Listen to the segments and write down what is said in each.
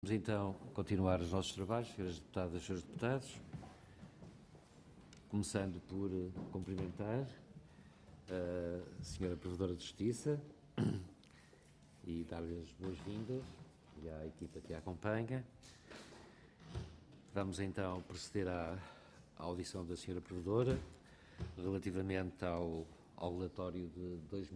Vamos então continuar os nossos trabalhos, senhoras deputadas e senhores deputados, começando por cumprimentar a senhora Provedora de Justiça e dar-lhe as boas-vindas e à equipa que a acompanha. Vamos então proceder à audição da senhora Provedora relativamente ao relatório de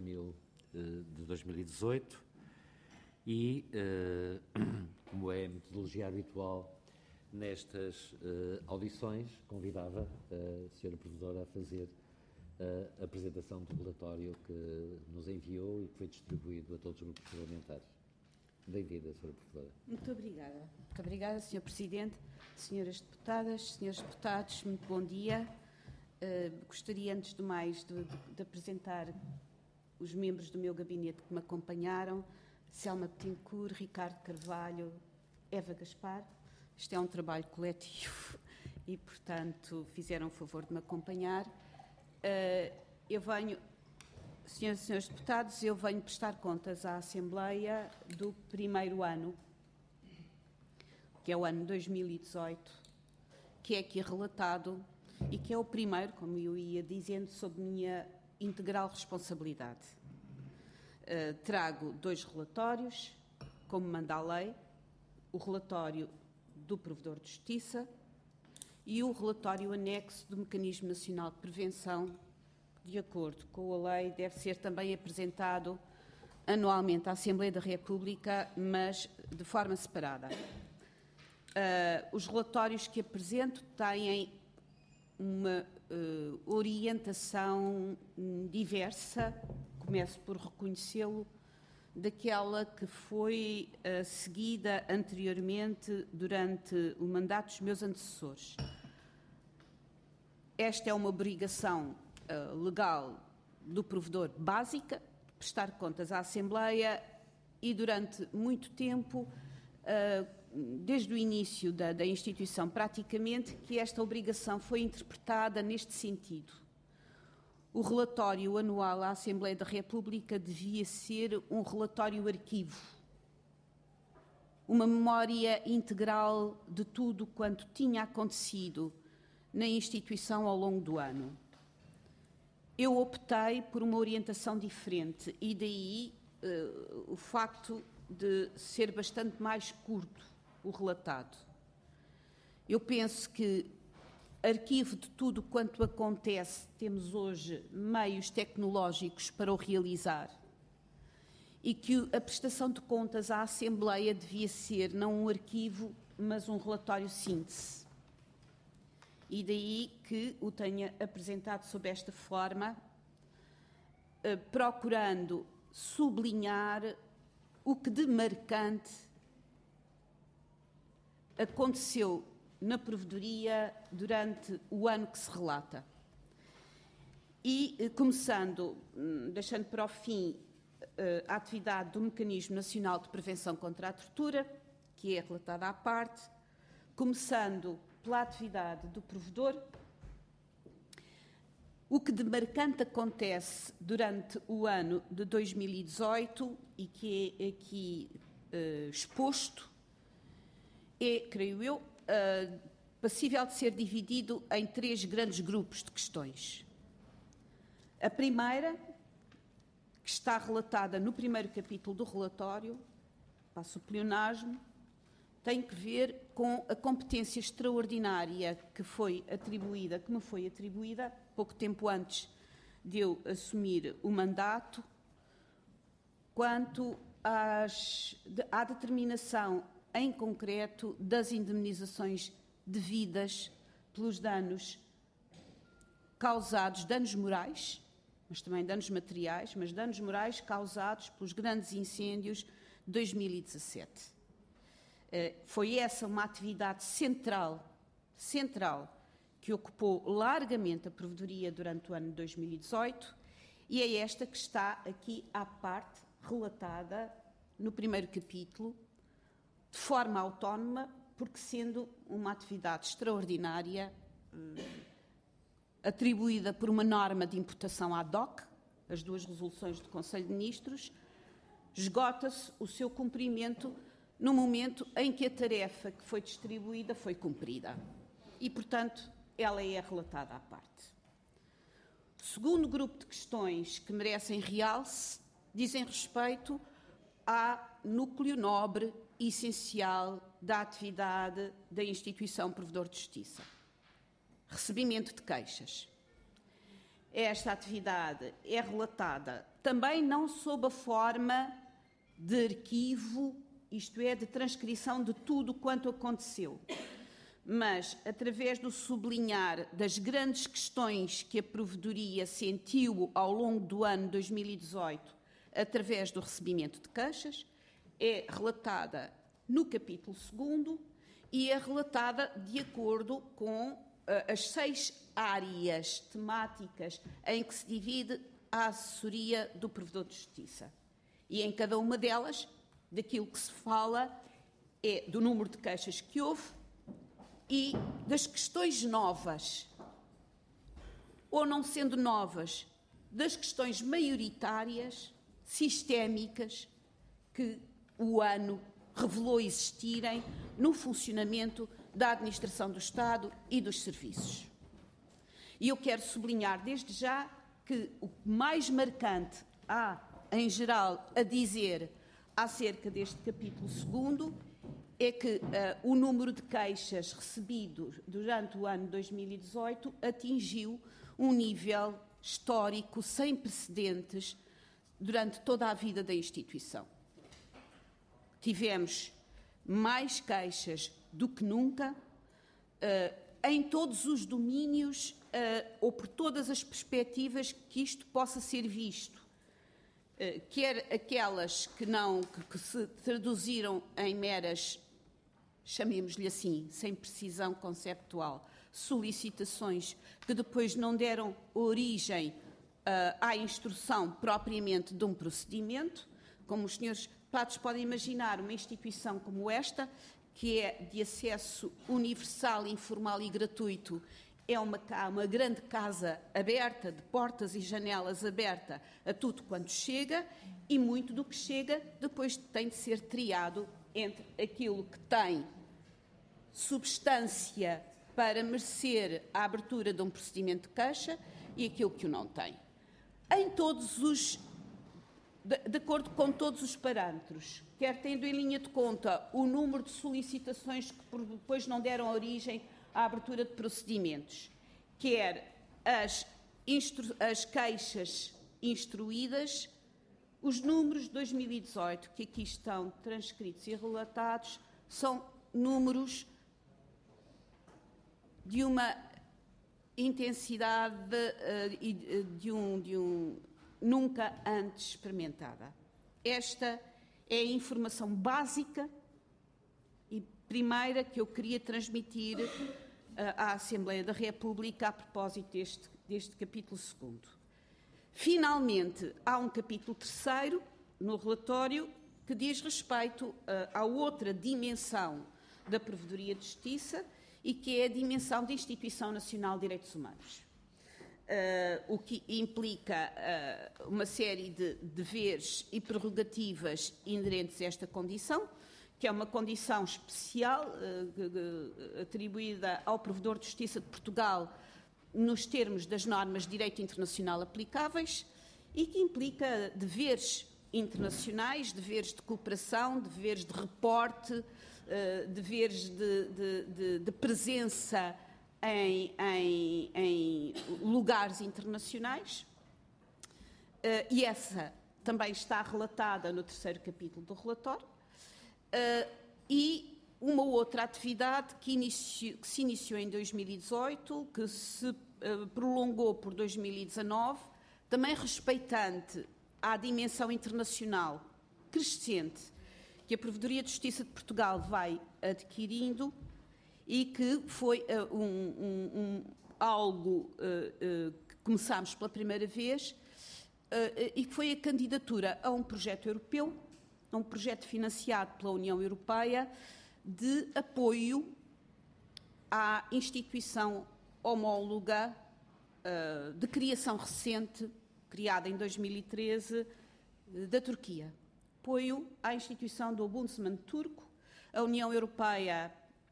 2018 e, como é a metodologia habitual nestas audições, convidava a senhora Provedora a fazer a apresentação do relatório que nos enviou e que foi distribuído a todos os grupos parlamentares. Bem-vinda, senhora Provedora. Muito obrigada. Muito obrigada, Sr. Presidente, senhoras deputadas, senhores deputados, muito bom dia. Gostaria, antes de mais, de apresentar os membros do meu gabinete que me acompanharam: Selma Betancourt, Ricardo Carvalho, Eva Gaspar. Isto é um trabalho coletivo e, portanto, fizeram o favor de me acompanhar. Senhoras e senhores deputados, eu venho prestar contas à Assembleia do primeiro ano, que é o ano 2018, que é aqui relatado e que é o primeiro, como eu ia dizendo, sob minha integral responsabilidade. Trago 2 relatórios, como manda a lei: o relatório do Provedor de Justiça e o relatório anexo do Mecanismo Nacional de Prevenção, que, de acordo com a lei, deve ser também apresentado anualmente à Assembleia da República, mas de forma separada. Os relatórios que apresento têm uma orientação diversa, começo por reconhecê-lo, daquela que foi seguida anteriormente durante o mandato dos meus antecessores. Esta é uma obrigação legal do provedor básica, prestar contas à Assembleia, e durante muito tempo, desde o início da instituição praticamente, que esta obrigação foi interpretada neste sentido. O relatório anual à Assembleia da República devia ser um relatório arquivo, uma memória integral de tudo quanto tinha acontecido na instituição ao longo do ano. Eu optei por uma orientação diferente e daí o facto de ser bastante mais curto o relatado. Eu penso que arquivo de tudo quanto acontece, temos hoje meios tecnológicos para o realizar, e que a prestação de contas à Assembleia devia ser não um arquivo, mas um relatório síntese. E daí que o tenha apresentado sob esta forma, procurando sublinhar o que de marcante aconteceu na Provedoria durante o ano que se relata. E começando, deixando para o fim a atividade do Mecanismo Nacional de Prevenção contra a Tortura, que é relatada à parte, começando pela atividade do provedor, o que de marcante acontece durante o ano de 2018 e que é aqui exposto é, creio eu, passível de ser dividido em 3 grandes grupos de questões. A primeira, que está relatada no primeiro capítulo do relatório, passo o pleonasmo, tem que ver com a competência extraordinária que me foi atribuída pouco tempo antes de eu assumir o mandato, quanto à determinação em concreto das indemnizações devidas pelos danos causados, danos morais, mas também danos materiais, mas danos morais causados pelos grandes incêndios de 2017. Foi essa uma atividade central, que ocupou largamente a Provedoria durante o ano de 2018, e é esta que está aqui à parte, relatada no primeiro capítulo, de forma autónoma, porque sendo uma atividade extraordinária, atribuída por uma norma de imputação ad hoc, as 2 resoluções do Conselho de Ministros, esgota-se o seu cumprimento no momento em que a tarefa que foi distribuída foi cumprida. E, portanto, ela é relatada à parte. O segundo grupo de questões que merecem realce dizem respeito ao núcleo nobre e essencial da atividade da instituição provedor de justiça. Recebimento de queixas. Esta atividade é relatada também não sob a forma de arquivo, isto é, de transcrição de tudo quanto aconteceu, mas através do sublinhar das grandes questões que a Provedoria sentiu ao longo do ano 2018, através do recebimento de queixas, é relatada no capítulo 2º e é relatada de acordo com as 6 áreas temáticas em que se divide a assessoria do provedor de justiça. E em cada uma delas, daquilo que se fala é do número de queixas que houve e das questões novas, ou não sendo novas, das questões maioritárias, sistémicas, que o ano revelou existirem no funcionamento da administração do Estado e dos serviços. E eu quero sublinhar desde já que o mais marcante há, em geral, a dizer acerca deste capítulo 2º é que o número de queixas recebidos durante o ano 2018 atingiu um nível histórico sem precedentes durante toda a vida da instituição. Tivemos mais queixas do que nunca, em todos os domínios ou por todas as perspectivas que isto possa ser visto, quer aquelas que se traduziram em meras, chamemos-lhe assim, sem precisão conceptual, solicitações que depois não deram origem à instrução propriamente de um procedimento, como os senhores deputados podem imaginar, uma instituição como esta, que é de acesso universal, informal e gratuito, é uma grande casa aberta, de portas e janelas aberta a tudo quanto chega, e muito do que chega depois tem de ser triado entre aquilo que tem substância para merecer a abertura de um procedimento de queixa e aquilo que o não tem. De acordo com todos os parâmetros, quer tendo em linha de conta o número de solicitações que depois não deram origem à abertura de procedimentos, quer as queixas instruídas, os números de 2018 que aqui estão transcritos e relatados são números de uma intensidade e de um nunca antes experimentada. Esta é a informação básica e primeira que eu queria transmitir à Assembleia da República a propósito deste capítulo 2º. Finalmente, há um capítulo 3º no relatório que diz respeito à outra dimensão da Provedoria de Justiça e que é a dimensão da Instituição Nacional de Direitos Humanos. O que implica uma série de deveres e prerrogativas inerentes a esta condição, que é uma condição especial atribuída ao Provedor de Justiça de Portugal nos termos das normas de direito internacional aplicáveis e que implica deveres internacionais, deveres de cooperação, deveres de reporte, deveres de presença em lugares internacionais, e essa também está relatada no 3º capítulo do relatório, e uma outra atividade que se iniciou em 2018, que se prolongou por 2019, também respeitante à dimensão internacional crescente que a Provedoria de Justiça de Portugal vai adquirindo e que foi algo que começámos pela primeira vez e que foi a candidatura a um projeto europeu, a um projeto financiado pela União Europeia de apoio à instituição homóloga de criação recente, criada em 2013, da Turquia. Apoio à instituição do Ombudsman turco A União Europeia,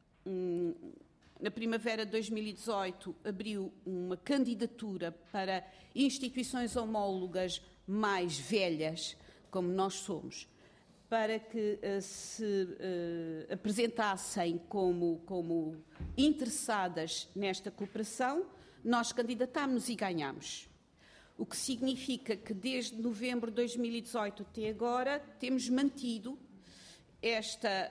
na primavera de 2018, abriu uma candidatura para instituições homólogas mais velhas, como nós somos, para que se apresentassem como interessadas nesta cooperação. Nós candidatámos e ganhámos. O que significa que desde novembro de 2018 até agora temos mantido esta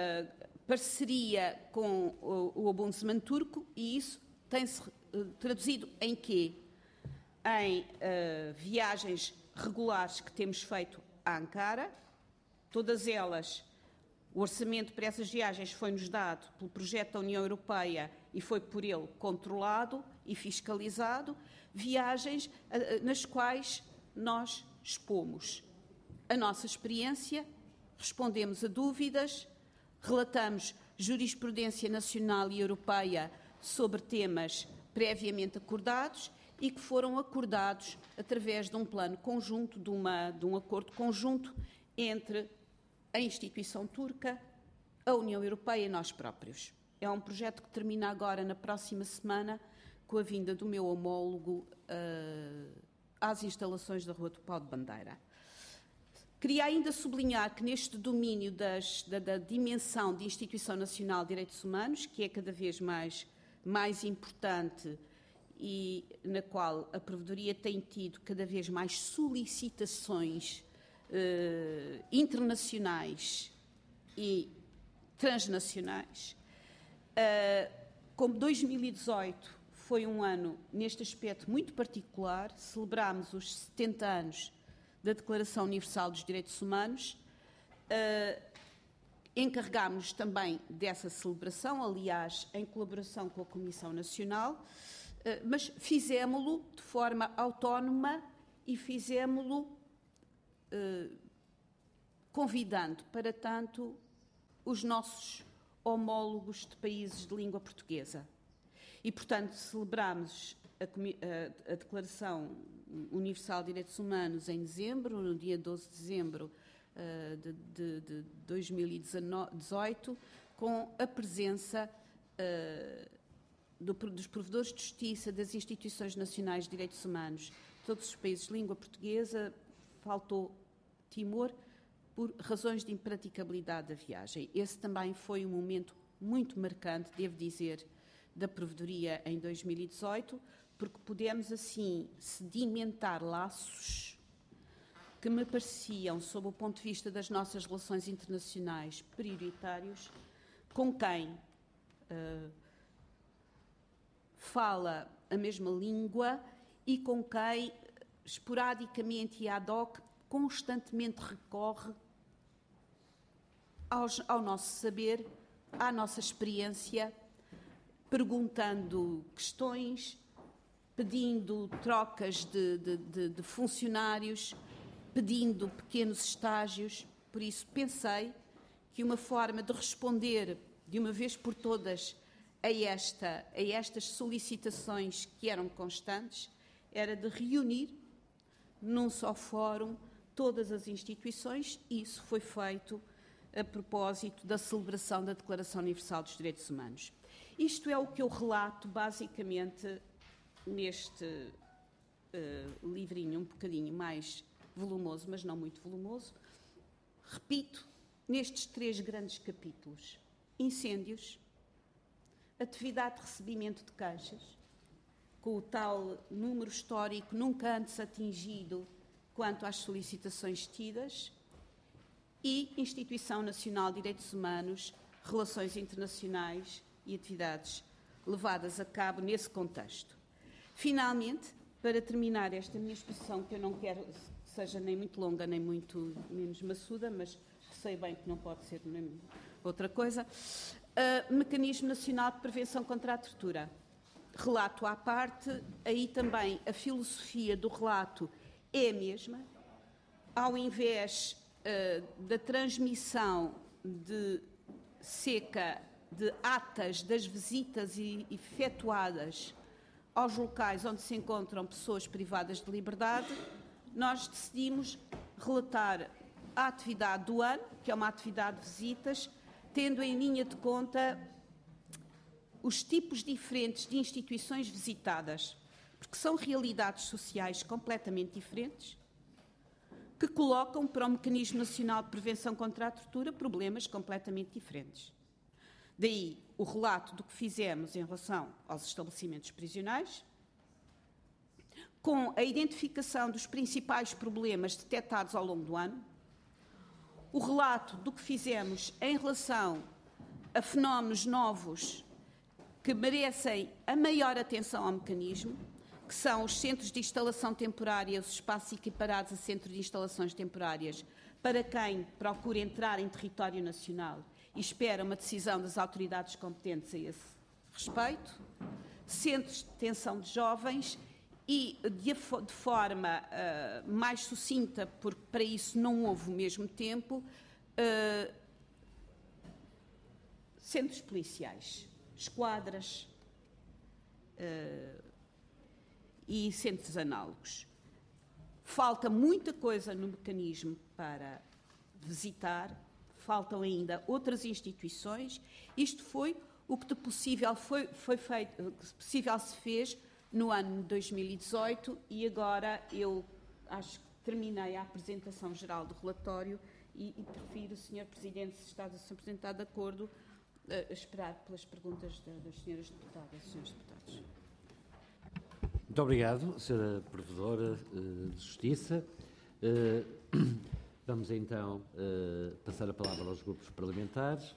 parceria com o Ombudsman turco, e isso tem-se traduzido em quê? Em viagens regulares que temos feito a Ankara. Todas elas, o orçamento para essas viagens foi-nos dado pelo projeto da União Europeia e foi por ele controlado e fiscalizado. Viagens nas quais nós expomos a nossa experiência, respondemos a dúvidas, relatamos jurisprudência nacional e europeia sobre temas previamente acordados e que foram acordados através de um plano conjunto, de um acordo conjunto entre a instituição turca, a União Europeia e nós próprios. É um projeto que termina agora, na próxima semana, com a vinda do meu homólogo às instalações da Rua do Pau de Bandeira. Queria ainda sublinhar que neste domínio da dimensão de Instituição Nacional de Direitos Humanos, que é cada vez mais importante e na qual a Provedoria tem tido cada vez mais solicitações internacionais e transnacionais. Como 2018 foi um ano, neste aspecto, muito particular, celebramos os 70 anos da Declaração Universal dos Direitos Humanos, encarregámos-nos também dessa celebração, aliás, em colaboração com a Comissão Nacional, mas fizémo-lo de forma autónoma e fizémo-lo convidando, para tanto, os nossos homólogos de países de língua portuguesa. E, portanto, celebramos a Declaração Universal de Direitos Humanos em dezembro, no dia 12 de dezembro de 2018, com a presença dos provedores de justiça, das instituições nacionais de direitos humanos, todos os países de língua portuguesa. Faltou Timor por razões de impraticabilidade da viagem. Esse também foi um momento muito marcante, devo dizer, da Provedoria em 2018, porque pudemos assim sedimentar laços que me pareciam, sob o ponto de vista das nossas relações internacionais, prioritários, com quem fala a mesma língua e com quem, esporadicamente e ad hoc, constantemente recorre ao nosso saber, à nossa experiência, perguntando questões, pedindo trocas de funcionários, pedindo pequenos estágios. Por isso, pensei que uma forma de responder de uma vez por todas a estas solicitações que eram constantes era de reunir num só fórum todas as instituições, e isso foi feito a propósito da celebração da Declaração Universal dos Direitos Humanos. Isto é o que eu relato, basicamente, neste livrinho um bocadinho mais volumoso, mas não muito volumoso. Repito, nestes 3 grandes capítulos: incêndios, atividade de recebimento de queixas, com o tal número histórico nunca antes atingido quanto às solicitações tidas, e Instituição Nacional de Direitos Humanos, relações internacionais e atividades levadas a cabo nesse contexto. Finalmente, para terminar esta minha exposição, que eu não quero que seja nem muito longa, nem muito menos maçuda, mas sei bem que não pode ser nem outra coisa, Mecanismo Nacional de Prevenção contra a Tortura. Relato à parte, aí também a filosofia do relato é a mesma. Ao invés da transmissão de cerca de atas das visitas efetuadas aos locais onde se encontram pessoas privadas de liberdade, nós decidimos relatar a atividade do ano, que é uma atividade de visitas, tendo em linha de conta os tipos diferentes de instituições visitadas, porque são realidades sociais completamente diferentes, que colocam para o Mecanismo Nacional de Prevenção contra a Tortura problemas completamente diferentes. Daí o relato do que fizemos em relação aos estabelecimentos prisionais, com a identificação dos principais problemas detectados ao longo do ano, o relato do que fizemos em relação a fenómenos novos que merecem a maior atenção ao mecanismo, que são os centros de instalação temporária, os espaços equiparados a centros de instalações temporárias, para quem procura entrar em território nacional e espera uma decisão das autoridades competentes a esse respeito, centros de detenção de jovens e, de forma mais sucinta, porque para isso não houve o mesmo tempo, centros policiais, esquadras e centros análogos. Falta muita coisa no mecanismo para visitar, faltam ainda outras instituições. Isto foi o que de possível foi feito, que possível se fez no ano de 2018 e agora eu acho que terminei a apresentação geral do relatório e prefiro, Sr. Presidente, se está apresentado de acordo, esperar pelas perguntas das senhoras deputadas e senhores deputados. Muito obrigado, Sra. Provedora de Justiça. Vamos então passar a palavra aos grupos parlamentares.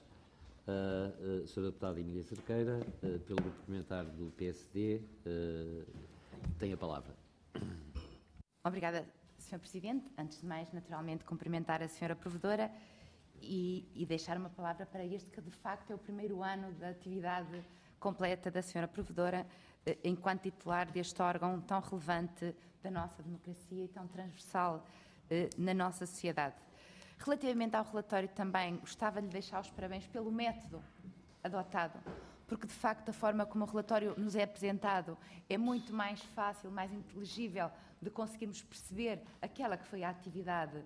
A Sra. Deputada Emília Cerqueira, pelo grupo parlamentar do PSD, tem a palavra. Obrigada, Sr. Presidente. Antes de mais, naturalmente, cumprimentar a Sra. Provedora e deixar uma palavra para este que, de facto, é o primeiro ano da atividade completa da Sra. Provedora enquanto titular deste órgão tão relevante da nossa democracia e tão transversal na nossa sociedade. Relativamente ao relatório também, gostava de lhe deixar os parabéns pelo método adotado, porque de facto a forma como o relatório nos é apresentado é muito mais fácil, mais inteligível de conseguirmos perceber aquela que foi a atividade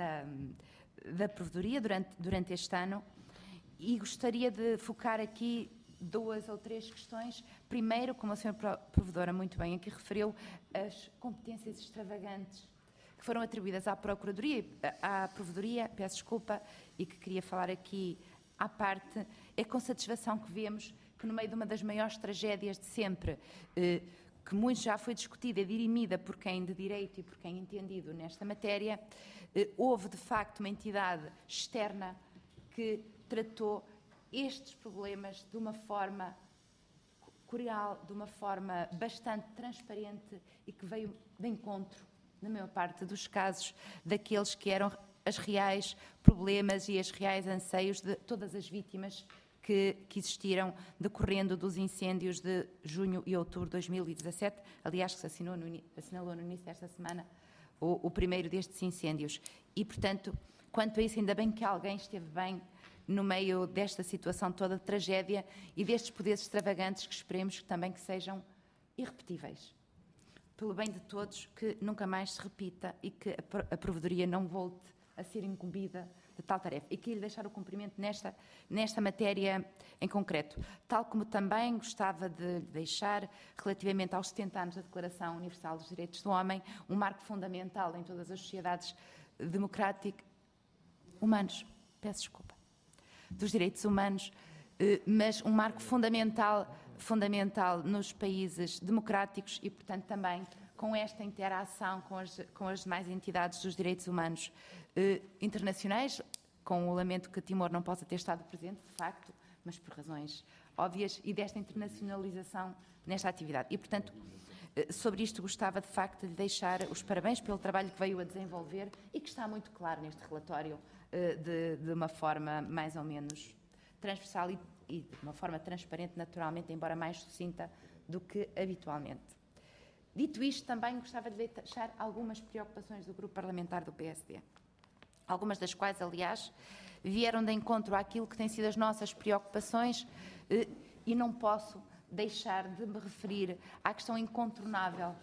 da Provedoria durante este ano, e gostaria de focar aqui 2 ou 3 questões. Primeiro, como a Sra. Provedora muito bem aqui referiu, as competências extravagantes que foram atribuídas à Provedoria, peço desculpa, e que queria falar aqui à parte. É com satisfação que vemos que no meio de uma das maiores tragédias de sempre, que muito já foi discutida e dirimida por quem de direito e por quem entendido nesta matéria, houve de facto uma entidade externa que tratou estes problemas de uma forma cordial, de uma forma bastante transparente e que veio de encontro, na maior parte dos casos, daqueles que eram os reais problemas e os reais anseios de todas as vítimas que existiram decorrendo dos incêndios de junho e outubro de 2017, aliás, que se assinalou no início desta semana o primeiro destes incêndios. E, portanto, quanto a isso, ainda bem que alguém esteve bem no meio desta situação toda de tragédia e destes poderes extravagantes que esperemos que também que sejam irrepetíveis. Pelo bem de todos, que nunca mais se repita e que a Provedoria não volte a ser incumbida de tal tarefa. E queria deixar o cumprimento nesta matéria em concreto. Tal como também gostava de deixar, relativamente aos 70 anos da Declaração Universal dos Direitos do Homem, um marco fundamental em todas as sociedades democráticas, humanos, peço desculpa, dos direitos humanos, mas um marco fundamental nos países democráticos e, portanto, também com esta interação com as demais entidades dos direitos humanos internacionais, com o lamento que Timor não possa ter estado presente, de facto, mas por razões óbvias, e desta internacionalização nesta atividade. E, portanto, sobre isto gostava, de facto, de deixar os parabéns pelo trabalho que veio a desenvolver e que está muito claro neste relatório, de uma forma mais ou menos transversal e de uma forma transparente, naturalmente, embora mais sucinta do que habitualmente. Dito isto, também gostava de deixar algumas preocupações do grupo parlamentar do PSD. Algumas das quais, aliás, vieram de encontro àquilo que têm sido as nossas preocupações e não posso deixar de me referir à questão incontornável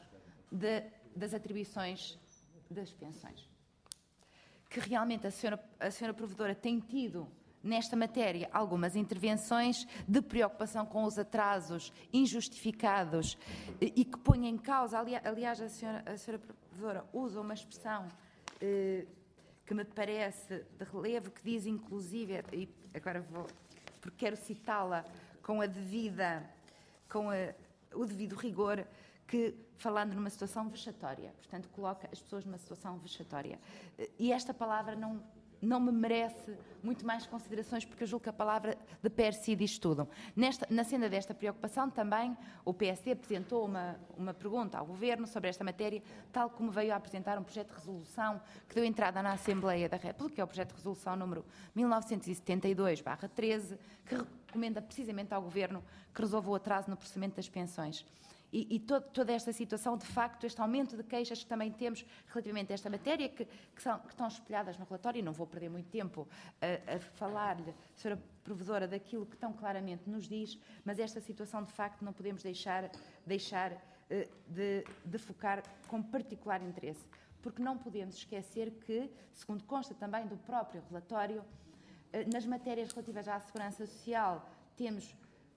das atribuições das pensões. Que realmente a senhora Provedora tem tido nesta matéria, algumas intervenções de preocupação com os atrasos injustificados e que põem em causa, aliás, a senhora Provedora usa uma expressão que me parece de relevo, que diz inclusive, e agora porque quero citá-la com o devido rigor, que falando numa situação vexatória, portanto coloca as pessoas numa situação vexatória. E esta palavra não me merece muito mais considerações, porque eu julgo que a palavra de per si diz tudo. Na senda desta preocupação também o PSD apresentou uma pergunta ao Governo sobre esta matéria, tal como veio a apresentar um projeto de resolução que deu entrada na Assembleia da República, que é o projeto de resolução número 1972/13, que recomenda precisamente ao Governo que resolva o atraso no processamento das pensões. E toda esta situação, de facto, este aumento de queixas que também temos relativamente a esta matéria, que estão espelhadas no relatório, e não vou perder muito tempo a falar-lhe, Sra. Provedora, daquilo que tão claramente nos diz, mas esta situação, de facto, não podemos deixar de focar com particular interesse, porque não podemos esquecer que, segundo consta também do próprio relatório, nas matérias relativas à segurança social, temos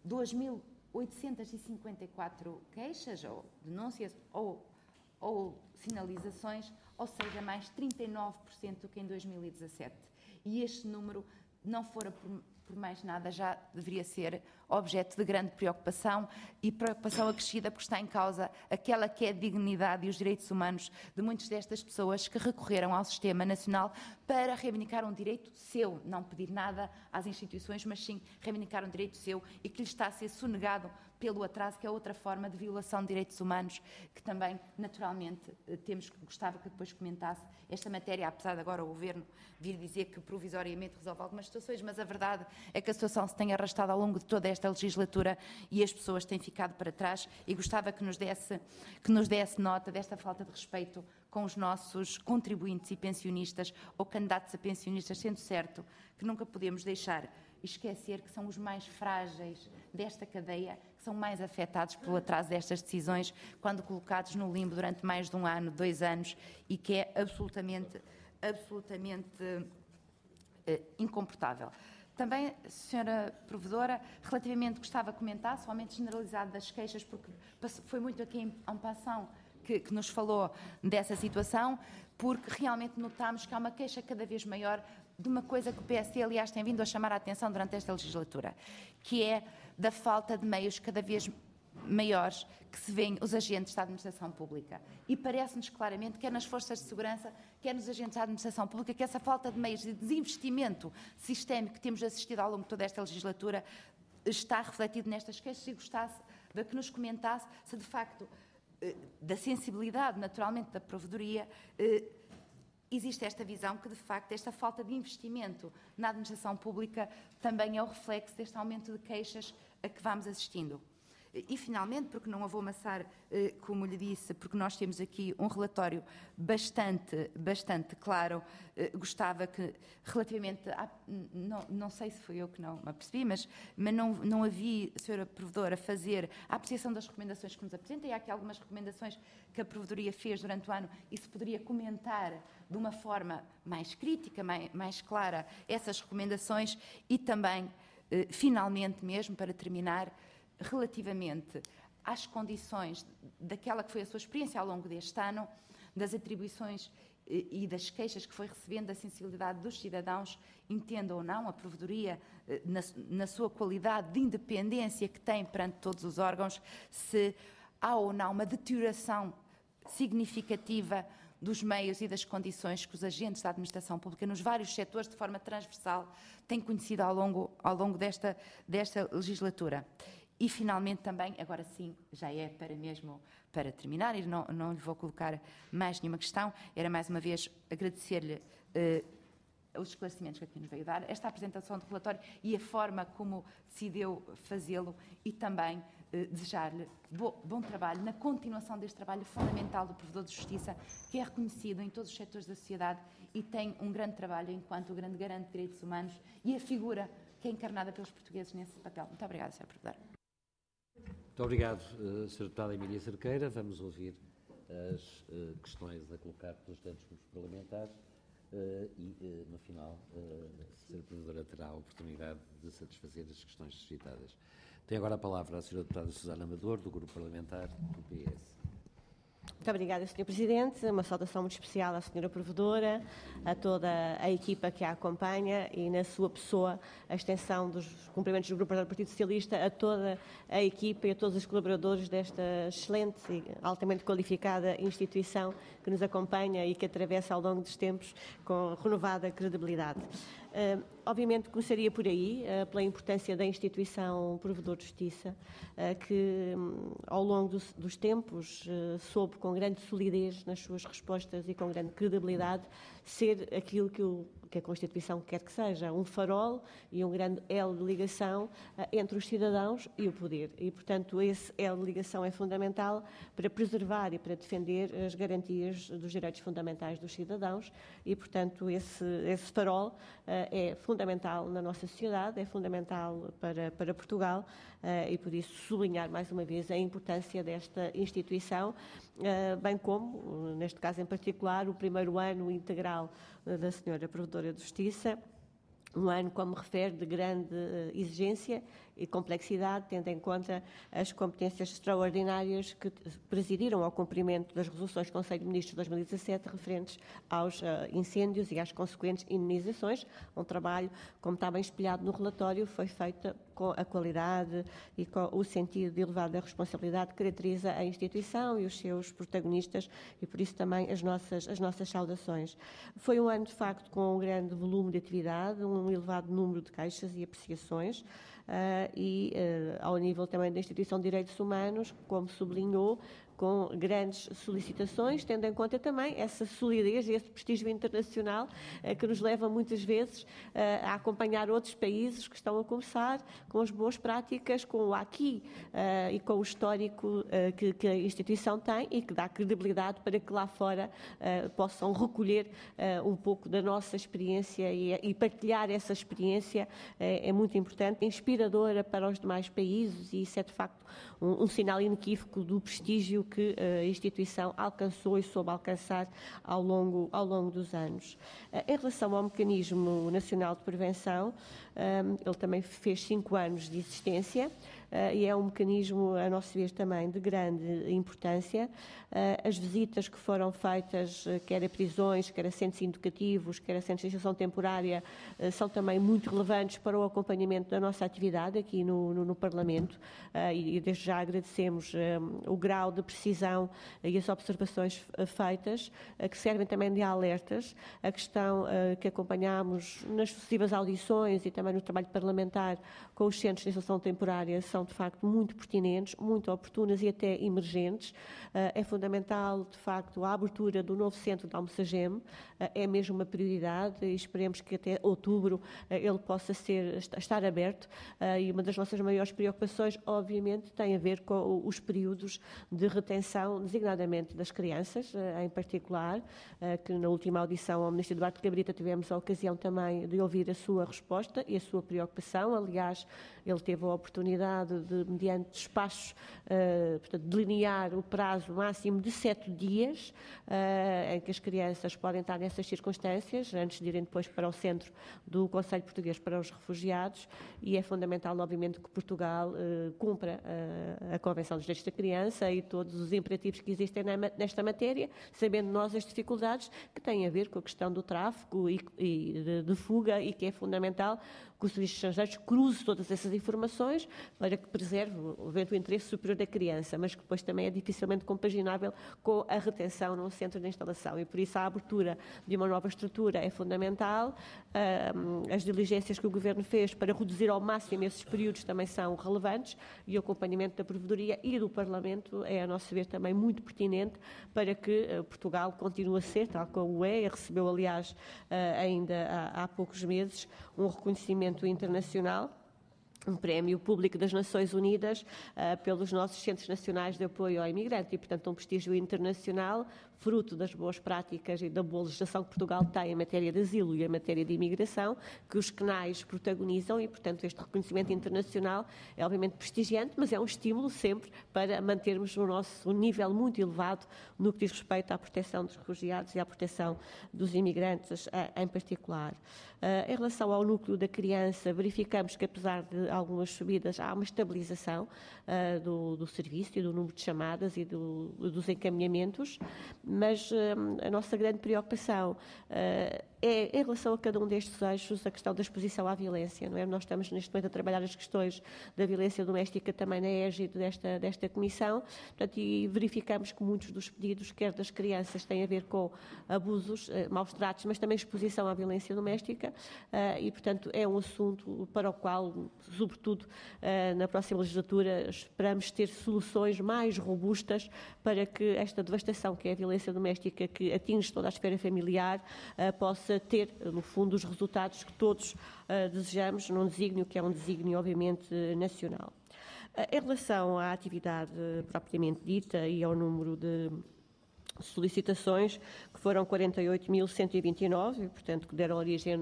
2.854 queixas, ou denúncias, ou sinalizações, ou seja, mais 39% do que em 2017. E este número, não fora por mais nada, já deveria ser objeto de grande preocupação, e preocupação acrescida porque está em causa aquela que é a dignidade e os direitos humanos de muitas destas pessoas que recorreram ao Sistema Nacional para reivindicar um direito seu, não pedir nada às instituições, mas sim reivindicar um direito seu e que lhe está a ser sonegado pelo atraso, que é outra forma de violação de direitos humanos, que também, naturalmente, gostava que depois comentasse esta matéria, apesar de agora o Governo vir dizer que provisoriamente resolve algumas situações, mas a verdade é que a situação se tem arrastado ao longo de toda esta legislatura e as pessoas têm ficado para trás, e gostava que nos desse nota desta falta de respeito com os nossos contribuintes e pensionistas, ou candidatos a pensionistas, sendo certo que nunca podemos deixar esquecer que são os mais frágeis desta cadeia, que são mais afetados pelo atraso destas decisões, quando colocados no limbo durante mais de 1 ano, 2 anos, e que é absolutamente incomportável. Também, Sra. Provedora, relativamente, gostava de comentar, só aumento generalizado das queixas, porque foi muito aqui em passant que nos falou dessa situação, porque realmente notamos que há uma queixa cada vez maior de uma coisa que o PSD, aliás, tem vindo a chamar a atenção durante esta legislatura, que é da falta de meios cada vez maiores que se vêem os agentes da administração pública. E parece-nos claramente, quer nas forças de segurança, quer nos agentes da administração pública, que essa falta de meios de desinvestimento sistémico que temos assistido ao longo de toda esta legislatura está refletido nestas queixas, e gostasse de que nos comentasse se, de facto, da sensibilidade, naturalmente, da provedoria, existe esta visão que, de facto, esta falta de investimento na administração pública também é o reflexo deste aumento de queixas a que vamos assistindo. E, finalmente, porque não a vou amassar, como lhe disse, porque nós temos aqui um relatório bastante claro, gostava que, relativamente, não sei se foi eu que não me apercebi, mas não havia, Sra. Provedora, fazer a apreciação das recomendações que nos apresenta, e há aqui algumas recomendações que a Provedoria fez durante o ano, e se poderia comentar de uma forma mais crítica, mais clara, essas recomendações, e também, finalmente mesmo, para terminar, relativamente às condições daquela que foi a sua experiência ao longo deste ano, das atribuições e das queixas que foi recebendo, da sensibilidade dos cidadãos, entenda ou não a Provedoria, na sua qualidade de independência que tem perante todos os órgãos, se há ou não uma deterioração significativa dos meios e das condições que os agentes da administração pública, nos vários setores, de forma transversal, têm conhecido ao longo desta legislatura. E, finalmente, também, agora sim, já é para terminar, e não lhe vou colocar mais nenhuma questão, era mais uma vez agradecer-lhe os esclarecimentos que aqui nos veio dar, esta apresentação do relatório e a forma como decidiu fazê-lo, e também desejar-lhe bom trabalho na continuação deste trabalho fundamental do Provedor de Justiça, que é reconhecido em todos os setores da sociedade e tem um grande trabalho enquanto o grande garante de direitos humanos e a figura que é encarnada pelos portugueses nesse papel. Muito obrigada, Sra. Provedora. Muito obrigado, Sra. Deputada Emília Cerqueira. Vamos ouvir as questões a colocar pelos tantos grupos parlamentares. no final, a Sra. Provedora terá a oportunidade de satisfazer as questões suscitadas. Tem agora a palavra a Sra. Deputada Susana Amador, do Grupo Parlamentar do PS. Muito obrigada, Sr. Presidente. Uma saudação muito especial à Sra. Provedora, a toda a equipa que a acompanha e, na sua pessoa, a extensão dos cumprimentos do Grupo do Partido Socialista a toda a equipa e a todos os colaboradores desta excelente e altamente qualificada instituição que nos acompanha e que atravessa ao longo dos tempos com renovada credibilidade. Obviamente começaria por aí, pela importância da instituição Provedor de Justiça, que ao longo dos tempos soube com grande solidez nas suas respostas e com grande credibilidade ser aquilo que a Constituição quer que seja, um farol e um grande elo de ligação entre os cidadãos e o poder. E, portanto, esse elo de ligação é fundamental para preservar e para defender as garantias dos direitos fundamentais dos cidadãos e, portanto, esse farol é fundamental na nossa sociedade, é fundamental para Portugal e, por isso, sublinhar mais uma vez a importância desta instituição, bem como, neste caso em particular, o primeiro ano integral da Sra. Provedora de Justiça, um ano, como refere, de grande exigência e complexidade, tendo em conta as competências extraordinárias que presidiram ao cumprimento das resoluções do Conselho de Ministros de 2017 referentes aos incêndios e às consequentes indemnizações. Um trabalho, como está bem espelhado no relatório, foi feito com a qualidade e com o sentido de elevada responsabilidade que caracteriza a instituição e os seus protagonistas e, por isso, também as nossas saudações. Foi um ano, de facto, com um grande volume de atividade, um elevado número de queixas e apreciações, ao nível também da Instituição de Direitos Humanos, como sublinhou, com grandes solicitações, tendo em conta também essa solidez e esse prestígio internacional que nos leva muitas vezes a acompanhar outros países que estão a começar com as boas práticas, com o aqui e com o histórico que a instituição tem e que dá credibilidade para que lá fora possam recolher um pouco da nossa experiência e partilhar essa experiência é muito importante, inspiradora para os demais países e isso é de facto um sinal inequívoco do prestígio que a instituição alcançou e soube alcançar ao longo dos anos. Em relação ao Mecanismo Nacional de Prevenção, ele também fez 5 anos de existência e é um mecanismo, a nosso ver, também de grande importância. As visitas que foram feitas, quer a prisões, quer a centros educativos, quer a centros de instituição temporária, são também muito relevantes para o acompanhamento da nossa atividade aqui no Parlamento e desde já agradecemos o grau de precisão e as observações feitas, que servem também de alertas, a questão que acompanhámos nas sucessivas audições e também no trabalho parlamentar com os centros de instituição temporária são de facto muito pertinentes, muito oportunas e até emergentes. É fundamental, de facto, a abertura do novo centro de Almoçagem, é mesmo uma prioridade e esperemos que até outubro ele possa estar aberto e uma das nossas maiores preocupações, obviamente, tem a ver com os períodos de retenção, designadamente das crianças, em particular, que na última audição ao Ministro Eduardo Cabrita tivemos a ocasião também de ouvir a sua resposta e a sua preocupação. Aliás, ele teve a oportunidade de, mediante despachos, portanto, delinear o prazo máximo de 7 dias em que as crianças podem estar nessas circunstâncias, antes de irem depois para o centro do Conselho Português para os Refugiados, e é fundamental, obviamente, que Portugal cumpra a Convenção dos Direitos da Criança e todos os imperativos que existem nesta matéria, sabendo nós as dificuldades que têm a ver com a questão do tráfico e de fuga e que é fundamental que os serviços estrangeiros cruzem todas essas informações para que preserve o interesse superior da criança, mas que depois também é dificilmente compaginável com a retenção num centro de instalação e por isso a abertura de uma nova estrutura é fundamental. As diligências que o Governo fez para reduzir ao máximo esses períodos também são relevantes e o acompanhamento da Provedoria e do Parlamento é, a nosso ver, também muito pertinente para que Portugal continue a ser, tal como o é, recebeu, aliás, ainda há poucos meses, um reconhecimento internacional um prémio público das Nações Unidas pelos nossos Centros Nacionais de Apoio ao Imigrante e, portanto, um prestígio internacional, fruto das boas práticas e da boa legislação que Portugal tem em matéria de asilo e em matéria de imigração, que os CNAIs protagonizam e, portanto, este reconhecimento internacional é obviamente prestigiante, mas é um estímulo sempre para mantermos o nosso nível muito elevado no que diz respeito à proteção dos refugiados e à proteção dos imigrantes em particular. Em relação ao núcleo da criança, verificamos que, apesar de algumas subidas, há uma estabilização do serviço e do número de chamadas e dos encaminhamentos, mas a nossa grande preocupação é, em relação a cada um destes eixos, a questão da exposição à violência, não é? Nós estamos neste momento a trabalhar as questões da violência doméstica também na égide desta Comissão, portanto, e verificamos que muitos dos pedidos, quer das crianças, têm a ver com abusos, maus tratos, mas também exposição à violência doméstica, e, portanto, é um assunto para o qual, sobretudo, na próxima legislatura, esperamos ter soluções mais robustas para que esta devastação, que é a violência doméstica, que atinge toda a esfera familiar, possa ter, no fundo, os resultados que todos desejamos num desígnio que é um desígnio, obviamente, nacional. Em relação à atividade propriamente dita e ao número de solicitações, que foram 48.129, portanto, que deram origem a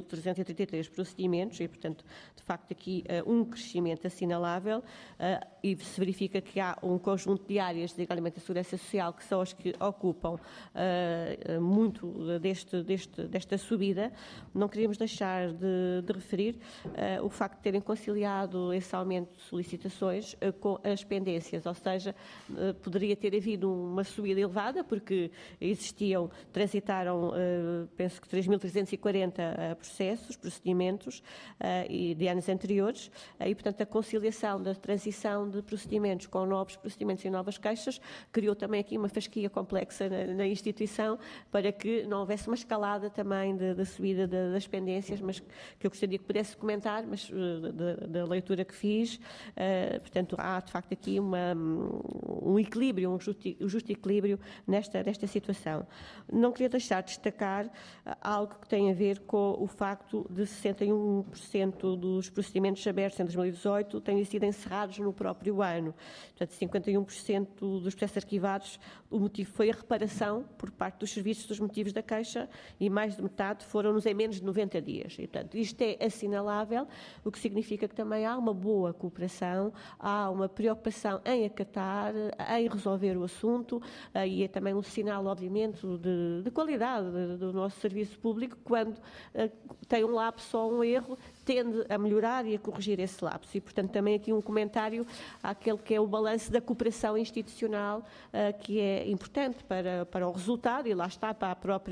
9.333 procedimentos e, portanto, de facto, aqui um crescimento assinalável e se verifica que há um conjunto de áreas, designadamente da Segurança Social, que são as que ocupam muito desta subida. Não queríamos deixar de referir o facto de terem conciliado esse aumento de solicitações com as pendências, ou seja, poderia ter havido uma subida elevada, porque transitaram, penso que 3.340 procedimentos e de anos anteriores, e, portanto, a conciliação da transição de procedimentos com novos procedimentos e novas queixas criou também aqui uma fasquia complexa na instituição para que não houvesse uma escalada também da subida das pendências, mas que eu gostaria que pudesse comentar, mas da leitura que fiz, portanto, há de facto aqui um equilíbrio, um justo equilíbrio nesta situação. Não queria deixar de destacar algo que tem a ver com o facto de 61% dos procedimentos abertos em 2018 terem sido encerrados no próprio ano. Portanto, 51% dos processos arquivados, o motivo foi a reparação por parte dos serviços dos motivos da queixa e mais de metade foram-nos em menos de 90 dias. E, portanto, isto é assinalável, o que significa que também há uma boa cooperação, há uma preocupação em acatar, em resolver o assunto, e é também um sinal, obviamente, de qualidade do nosso serviço público, quando tem um lapso ou um erro, tende a melhorar e a corrigir esse lapso. E, portanto, também aqui um comentário àquele que é o balanço da cooperação institucional, que é importante para o resultado, e lá está, para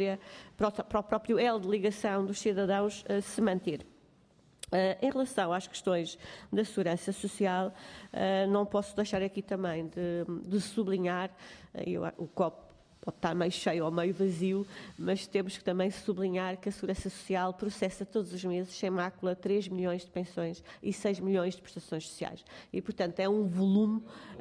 o próprio elo de ligação dos cidadãos se manter. Em relação às questões da segurança social, não posso deixar aqui também de sublinhar, o copo pode estar meio cheio ou meio vazio, mas temos que também sublinhar que a Segurança Social processa todos os meses, sem mácula, 3 milhões de pensões e 6 milhões de prestações sociais. E, portanto, é um volume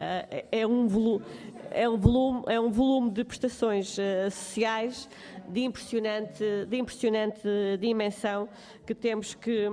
de prestações sociais de impressionante dimensão que temos que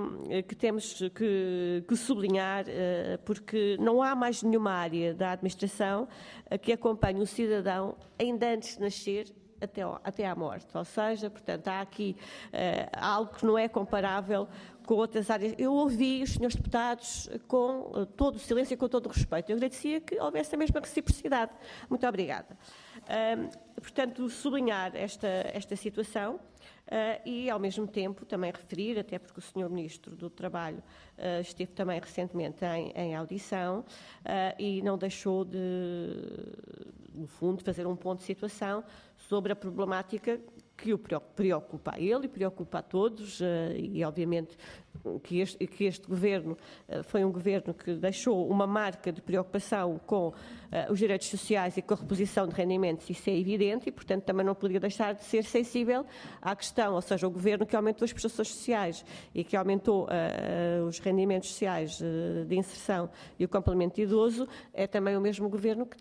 sublinhar, porque não há mais nenhuma área da administração que acompanhe o cidadão ainda antes de nascer até à morte. Ou seja, portanto, há aqui algo que não é comparável com outras áreas. Eu ouvi os senhores deputados com todo o silêncio e com todo o respeito. Eu agradecia que houvesse a mesma reciprocidade. Muito obrigada. Portanto, sublinhar esta situação e, ao mesmo tempo, também referir, até porque o Sr. Ministro do Trabalho esteve também recentemente em audição e não deixou no fundo, fazer um ponto de situação sobre a problemática que o preocupa a ele e preocupa a todos, e obviamente que este governo foi um governo que deixou uma marca de preocupação com os direitos sociais e com a reposição de rendimentos, isso é evidente, e portanto também não podia deixar de ser sensível à questão, ou seja, o governo que aumentou as prestações sociais e que aumentou os rendimentos sociais de inserção e o complemento idoso, é também o mesmo governo que está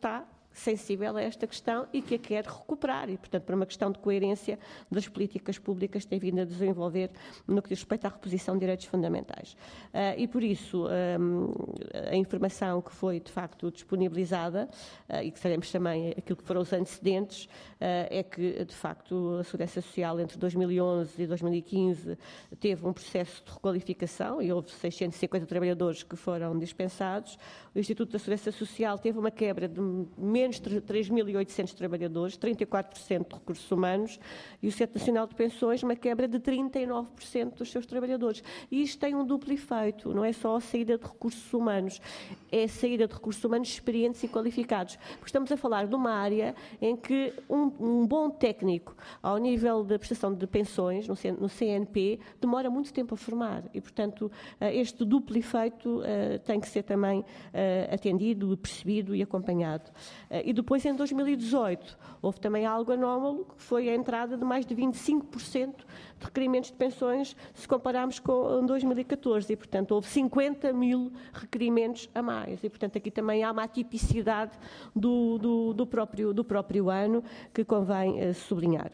sensível a esta questão e que a quer recuperar e, portanto, por uma questão de coerência das políticas públicas que tem vindo a desenvolver no que diz respeito à reposição de direitos fundamentais. E, por isso, a informação que foi, de facto, disponibilizada e que sabemos também aquilo que foram os antecedentes, é que, de facto, a Segurança Social entre 2011 e 2015 teve um processo de requalificação e houve 650 trabalhadores que foram dispensados. O Instituto da Segurança Social teve uma quebra de menos de 3.800 trabalhadores, 34% de recursos humanos, e o Centro Nacional de Pensões uma quebra de 39% dos seus trabalhadores. E isto tem um duplo efeito, não é só a saída de recursos humanos, é a saída de recursos humanos experientes e qualificados. Porque estamos a falar de uma área em que um bom técnico, ao nível da prestação de pensões, no CNP, demora muito tempo a formar e, portanto, este duplo efeito tem que ser também atendido, percebido e acompanhado. E depois, em 2018, houve também algo anómalo, que foi a entrada de mais de 25% de requerimentos de pensões, se compararmos com 2014, e, portanto, houve 50 mil requerimentos a mais. E, portanto, aqui também há uma atipicidade do próprio ano que convém sublinhar.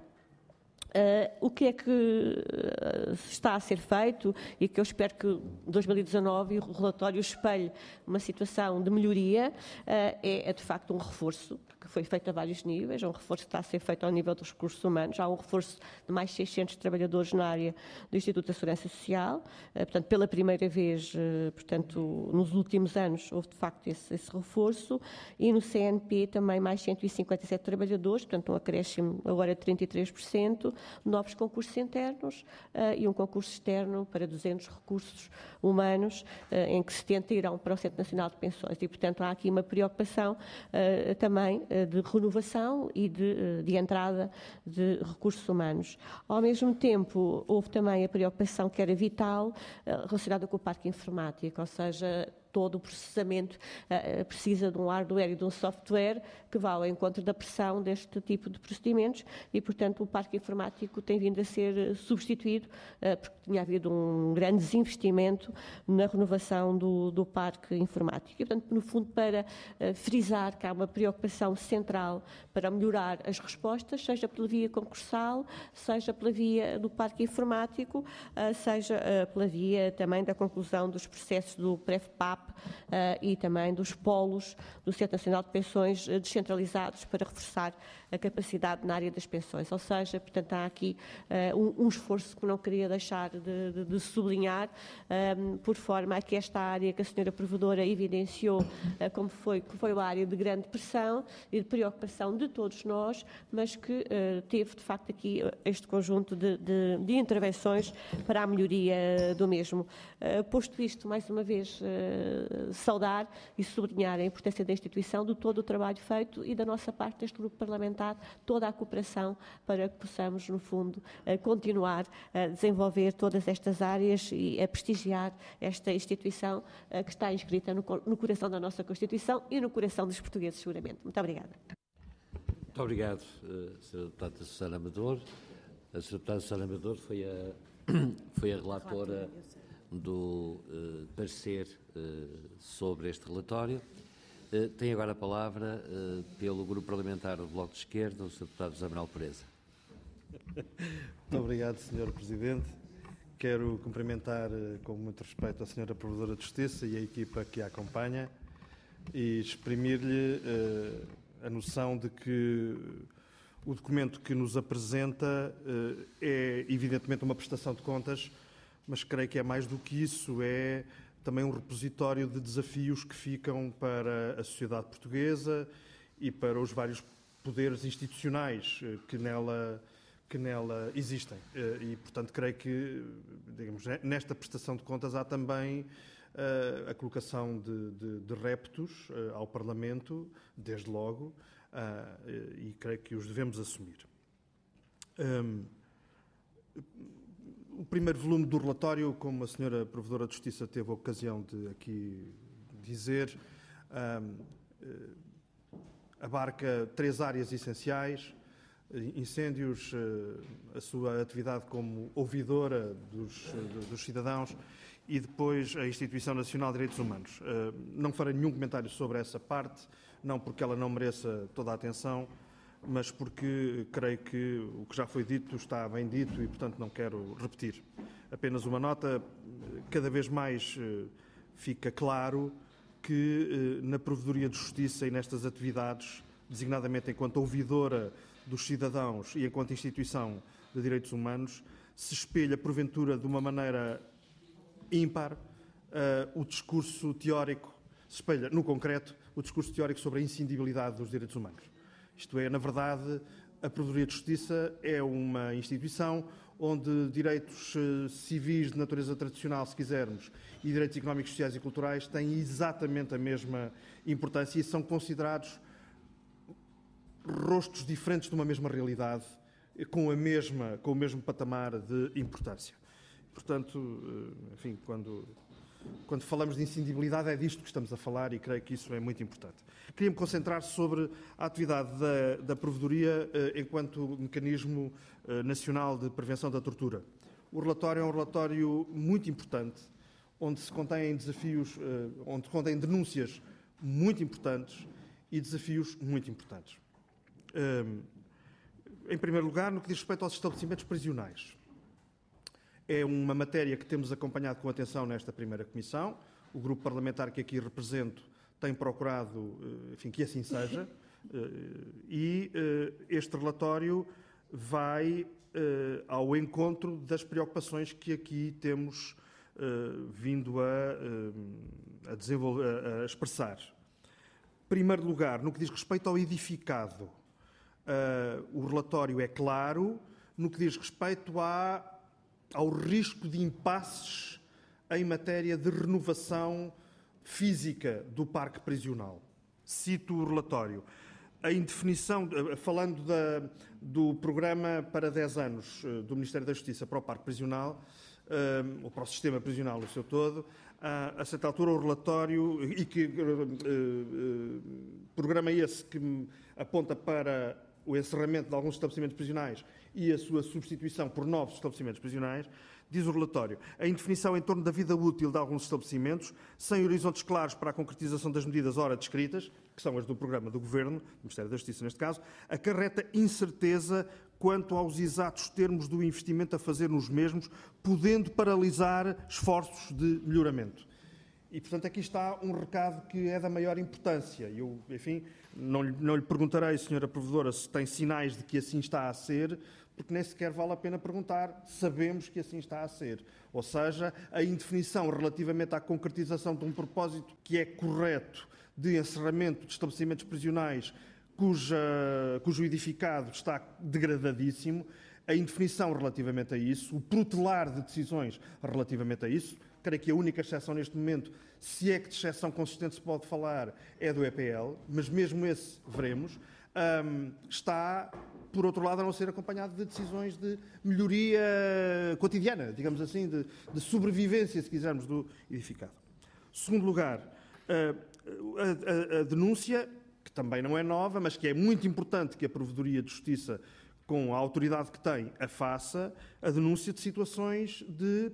O que é que está a ser feito e que eu espero que 2019 o relatório espelhe uma situação de melhoria, é de facto um reforço que foi feito a vários níveis, um reforço que está a ser feito ao nível dos recursos humanos, há um reforço de mais 600 trabalhadores na área do Instituto da Segurança Social, portanto, pela primeira vez, portanto, nos últimos anos houve de facto esse reforço, e no CNP também mais 157 trabalhadores, portanto, um acréscimo agora de 33%, novos concursos internos e um concurso externo para 200 recursos humanos, em que 70 irão para o Centro Nacional de Pensões. E, portanto, há aqui uma preocupação também de renovação e de entrada de recursos humanos. Ao mesmo tempo, houve também a preocupação que era vital relacionada com o parque informático, ou seja, todo o processamento precisa de um hardware e de um software que vá ao encontro da pressão deste tipo de procedimentos e, portanto, o parque informático tem vindo a ser substituído porque tinha havido um grande desinvestimento na renovação do parque informático. E, portanto, no fundo, para frisar que há uma preocupação central para melhorar as respostas, seja pela via concursal, seja pela via do parque informático, seja pela via também da conclusão dos processos do PREFPAP e também dos polos do Centro Nacional de Pensões descentralizados para reforçar a capacidade na área das pensões. Ou seja, portanto, há aqui um esforço que não queria deixar de sublinhar, por forma a que esta área que a senhora Provedora evidenciou como foi uma área de grande pressão e de preocupação de todos nós, mas que teve, de facto, aqui este conjunto de intervenções para a melhoria do mesmo. Posto isto, mais uma vez, saudar e sublinhar a importância da instituição, de todo o trabalho feito e da nossa parte, deste grupo parlamentar, toda a cooperação para que possamos, no fundo, continuar a desenvolver todas estas áreas e a prestigiar esta instituição que está inscrita no coração da nossa Constituição e no coração dos portugueses, seguramente. Muito obrigada. Muito obrigado, Sra. Deputada Susana Amador. A Sra. Deputada Susana Amador foi a relatora do parecer sobre este relatório. Tem agora a palavra, pelo Grupo Parlamentar do Bloco de Esquerda, o Sr. Deputado José Manuel Pereza. Muito obrigado, Sr. Presidente. Quero cumprimentar com muito respeito a Sra. Provedora de Justiça e a equipa que a acompanha e exprimir-lhe a noção de que o documento que nos apresenta é evidentemente uma prestação de contas, mas creio que é mais do que isso, é também um repositório de desafios que ficam para a sociedade portuguesa e para os vários poderes institucionais que nela existem. E, portanto, creio que, digamos, nesta prestação de contas há também a colocação de reptos ao Parlamento, desde logo, e creio que os devemos assumir. O primeiro volume do relatório, como a Sra. Provedora de Justiça teve a ocasião de aqui dizer, abarca 3 áreas essenciais: incêndios, a sua atividade como ouvidora dos cidadãos e depois a Instituição Nacional de Direitos Humanos. Não farei nenhum comentário sobre essa parte, não porque ela não mereça toda a atenção, mas porque creio que o que já foi dito está bem dito e, portanto, não quero repetir. Apenas uma nota, cada vez mais fica claro que na Provedoria de Justiça e nestas atividades, designadamente enquanto ouvidora dos cidadãos e enquanto instituição de direitos humanos, se espelha, porventura, de uma maneira ímpar, o discurso teórico, se espelha, no concreto, o discurso teórico sobre a inscindibilidade dos direitos humanos. Isto é, na verdade, a Provedoria de Justiça é uma instituição onde direitos civis de natureza tradicional, se quisermos, e direitos económicos, sociais e culturais têm exatamente a mesma importância e são considerados rostos diferentes de uma mesma realidade, com o mesmo patamar de importância. Portanto, enfim, quando falamos de inscindibilidade, é disto que estamos a falar e creio que isso é muito importante. Queria-me concentrar sobre a atividade da Provedoria enquanto mecanismo nacional de prevenção da tortura. O relatório é um relatório muito importante, onde se contêm desafios, onde contém denúncias muito importantes e desafios muito importantes. Em primeiro lugar, no que diz respeito aos estabelecimentos prisionais. É uma matéria que temos acompanhado com atenção nesta primeira comissão. O grupo parlamentar que aqui represento tem procurado, enfim, que assim seja. E este relatório vai ao encontro das preocupações que aqui temos vindo a expressar. Em primeiro lugar, no que diz respeito ao edificado, o relatório é claro no que diz respeito ao risco de impasses em matéria de renovação física do parque prisional. Cito o relatório. A indefinição, falando do programa para 10 anos do Ministério da Justiça para o parque prisional, ou para o sistema prisional no seu todo, a certa altura o relatório, e que programa esse que aponta para o encerramento de alguns estabelecimentos prisionais e a sua substituição por novos estabelecimentos prisionais, diz o relatório, a indefinição em torno da vida útil de alguns estabelecimentos, sem horizontes claros para a concretização das medidas ora descritas, que são as do programa do Governo, do Ministério da Justiça neste caso, acarreta incerteza quanto aos exatos termos do investimento a fazer nos mesmos, podendo paralisar esforços de melhoramento. E, portanto, aqui está um recado que é da maior importância. Eu, enfim, não lhe perguntarei, Sra. Provedora, se tem sinais de que assim está a ser, porque nem sequer vale a pena perguntar, sabemos que assim está a ser. Ou seja, a indefinição relativamente à concretização de um propósito que é correto de encerramento de estabelecimentos prisionais cujo edificado está degradadíssimo, a indefinição relativamente a isso, o protelar de decisões relativamente a isso, creio que a única exceção neste momento, se é que de exceção consistente se pode falar, é do EPL, mas mesmo esse veremos, está, por outro lado, a não ser acompanhado de decisões de melhoria cotidiana, digamos assim, de sobrevivência, se quisermos, do edificado. Segundo lugar, a denúncia, que também não é nova, mas que é muito importante que a Provedoria de Justiça, com a autoridade que tem, a faça, a denúncia de situações de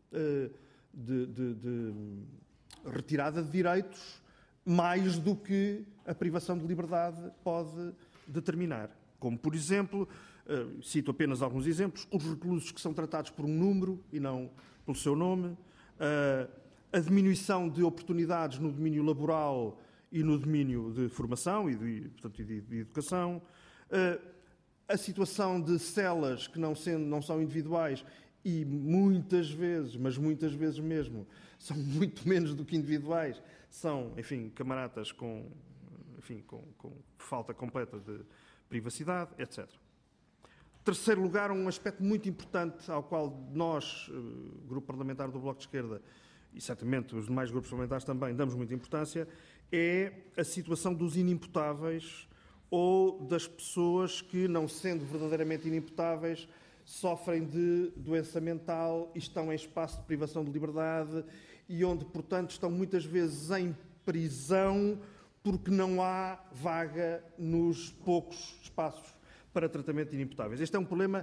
retirada de direitos mais do que a privação de liberdade pode determinar. Como, por exemplo, cito apenas alguns exemplos, os reclusos que são tratados por um número e não pelo seu nome, a diminuição de oportunidades no domínio laboral e no domínio de formação e de educação, a situação de celas que não são individuais e muitas vezes, mas muitas vezes mesmo, são muito menos do que individuais, são, enfim, camaradas com falta completa de privacidade, etc. Terceiro lugar, um aspecto muito importante ao qual nós, Grupo Parlamentar do Bloco de Esquerda, e certamente os demais grupos parlamentares também, damos muita importância, é a situação dos inimputáveis ou das pessoas que, não sendo verdadeiramente inimputáveis, sofrem de doença mental e estão em espaço de privação de liberdade e onde, portanto, estão muitas vezes em prisão porque não há vaga nos poucos espaços para tratamento de inimputáveis. Este é um problema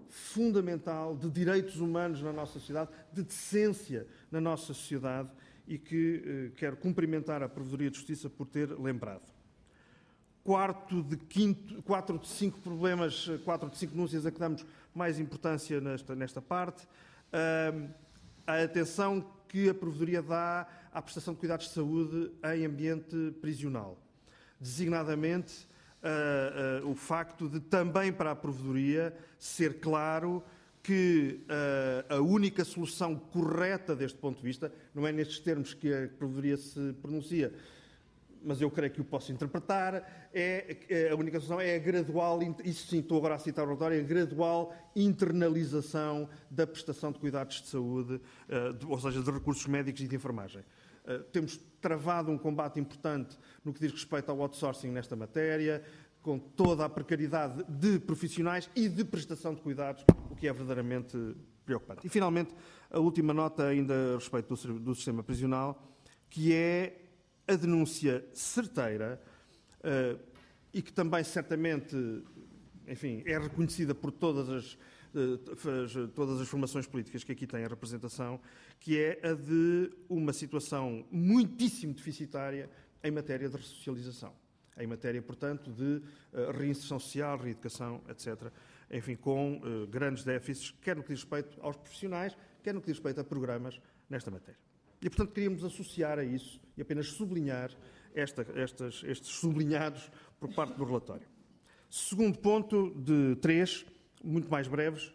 fundamental de direitos humanos na nossa sociedade, de decência na nossa sociedade, e que quero cumprimentar a Provedoria de Justiça por ter lembrado. 4 de 5 problemas, 4 de 5 denúncias a que damos mais importância nesta parte, a atenção que a Provedoria dá à prestação de cuidados de saúde em ambiente prisional. Designadamente, o facto de também para a Provedoria ser claro que a única solução correta deste ponto de vista, não é nestes termos que a Provedoria se pronuncia, mas eu creio que o posso interpretar, a única solução é a gradual, isso sim, estou agora a citar o relatório, a gradual internalização da prestação de cuidados de saúde, ou seja, de recursos médicos e de enfermagem. Temos travado um combate importante no que diz respeito ao outsourcing nesta matéria, com toda a precariedade de profissionais e de prestação de cuidados, o que é verdadeiramente preocupante. E, finalmente, a última nota ainda a respeito do sistema prisional, que é a denúncia certeira e que também certamente, enfim, é reconhecida por todas as formações políticas que aqui têm a representação, que é a de uma situação muitíssimo deficitária em matéria de ressocialização, em matéria, portanto, de reinserção social, reeducação, etc. Enfim, com grandes déficits, quer no que diz respeito aos profissionais, quer no que diz respeito a programas nesta matéria. E, portanto, queríamos associar a isso e apenas sublinhar estes sublinhados por parte do relatório. Segundo ponto de 3, muito mais breves,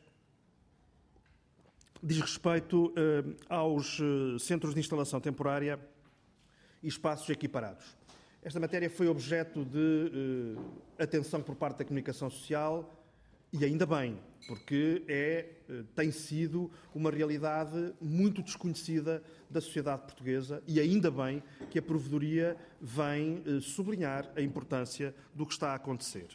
diz respeito aos centros de instalação temporária e espaços equiparados. Esta matéria foi objeto de atenção por parte da comunicação social e ainda bem, porque tem sido uma realidade muito desconhecida da sociedade portuguesa e ainda bem que a Provedoria vem sublinhar a importância do que está a acontecer.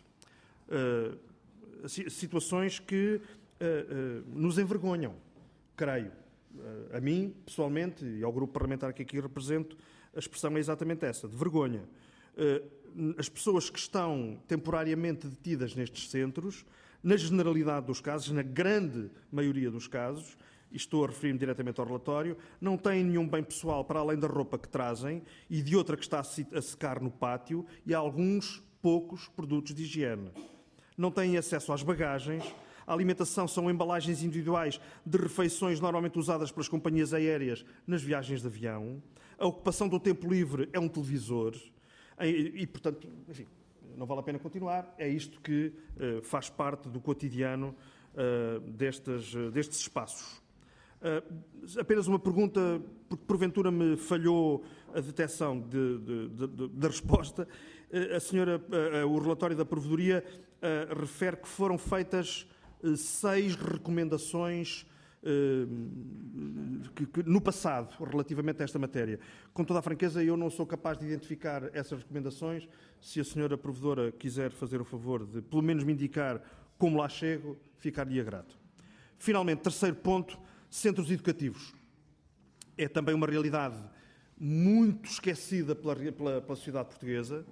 Situações que nos envergonham, creio. A mim, pessoalmente, e ao grupo parlamentar que aqui represento, a expressão é exatamente essa, de vergonha. As pessoas que estão temporariamente detidas nestes centros, na generalidade dos casos, na grande maioria dos casos, e estou a referir-me diretamente ao relatório, não têm nenhum bem pessoal para além da roupa que trazem e de outra que está a secar no pátio e alguns poucos produtos de higiene. Não têm acesso às bagagens, a alimentação são embalagens individuais de refeições normalmente usadas pelas companhias aéreas nas viagens de avião, a ocupação do tempo livre é um televisor e portanto, enfim, não vale a pena continuar, é isto que faz parte do cotidiano destes espaços. Apenas uma pergunta, porque porventura me falhou a detecção da resposta. O relatório da Provedoria refere que foram feitas 6 recomendações no passado, relativamente a esta matéria. Com toda a franqueza, eu não sou capaz de identificar essas recomendações. Se a senhora Provedora quiser fazer o favor de, pelo menos, me indicar como lá chego, ficar-lhe grato. Finalmente, terceiro ponto, centros educativos. É também uma realidade muito esquecida pela sociedade portuguesa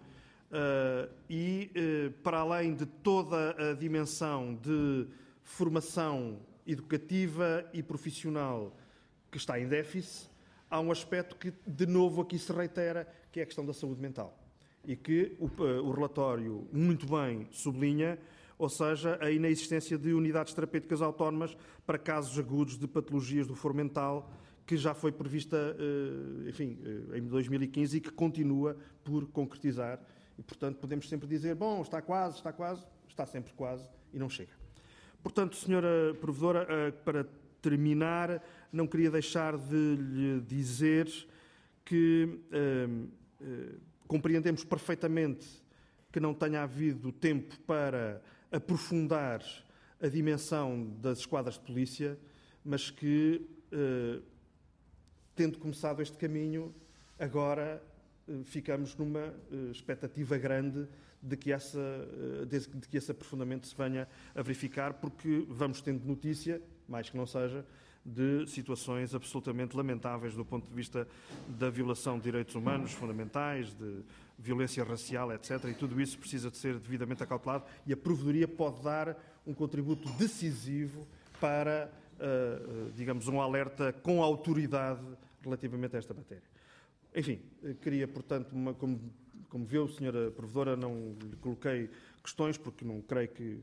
para além de toda a dimensão de formação educativa e profissional que está em déficit, há um aspecto que, de novo, aqui se reitera, que é a questão da saúde mental. E que o relatório muito bem sublinha, ou seja, a inexistência de unidades terapêuticas autónomas para casos agudos de patologias do foro mental, que já foi prevista, em 2015 e que continua por concretizar. E, portanto, podemos sempre dizer, bom, está quase, está sempre quase e não chega. Portanto, senhora Provedora, para terminar, não queria deixar de lhe dizer que compreendemos perfeitamente que não tenha havido tempo para aprofundar a dimensão das esquadras de polícia, mas que, tendo começado este caminho, agora ficamos numa expectativa grande de que esse aprofundamento se venha a verificar, porque vamos tendo notícia, mais que não seja, de situações absolutamente lamentáveis do ponto de vista da violação de direitos humanos fundamentais, de violência racial, etc. E tudo isso precisa de ser devidamente acautelado e a Provedoria pode dar um contributo decisivo para, digamos, um alerta com autoridade relativamente a esta matéria. Enfim, queria, portanto, como viu, Sra. Provedora, não lhe coloquei questões, porque não creio que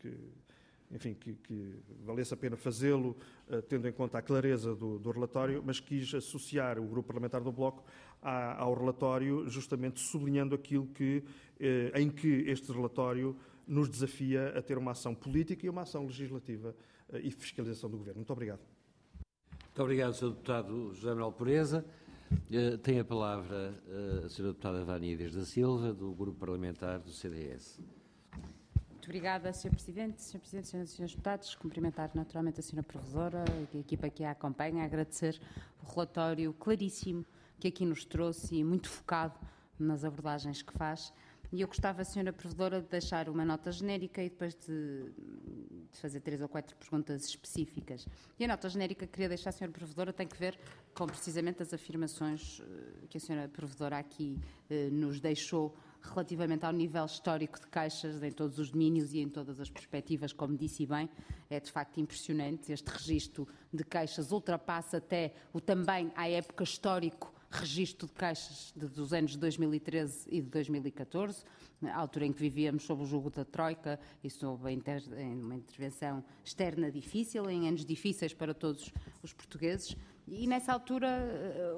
valesse a pena fazê-lo, tendo em conta a clareza do relatório, mas quis associar o Grupo Parlamentar do Bloco ao relatório, justamente sublinhando aquilo em que este relatório nos desafia a ter uma ação política e uma ação legislativa e fiscalização do Governo. Muito obrigado. Muito obrigado, Sr. Deputado José Manuel Pureza. Tem a palavra a Sra. Deputada Vânia Dias da Silva, do Grupo Parlamentar do CDS. Muito obrigada, Sr. Presidente. Sr. Presidente, Sras. e Srs. Deputados, cumprimentar naturalmente a Sra. Provedora e a equipa que a acompanha, agradecer o relatório claríssimo que aqui nos trouxe e muito focado nas abordagens que faz. E eu gostava, Sra. Provedora, de deixar uma nota genérica e depois de fazer 3 ou 4 perguntas específicas. E a nota genérica que queria deixar, Sra. Provedora, tem que ver com precisamente as afirmações que a Sra. Provedora aqui nos deixou relativamente ao nível histórico de caixas em todos os domínios e em todas as perspectivas, como disse bem. É de facto impressionante. Este registro de caixas ultrapassa até o também, à época, histórico registro de caixas dos anos de 2013 e de 2014, à altura em que vivíamos sob o jugo da Troika e sob uma intervenção externa difícil, em anos difíceis para todos os portugueses. E nessa altura,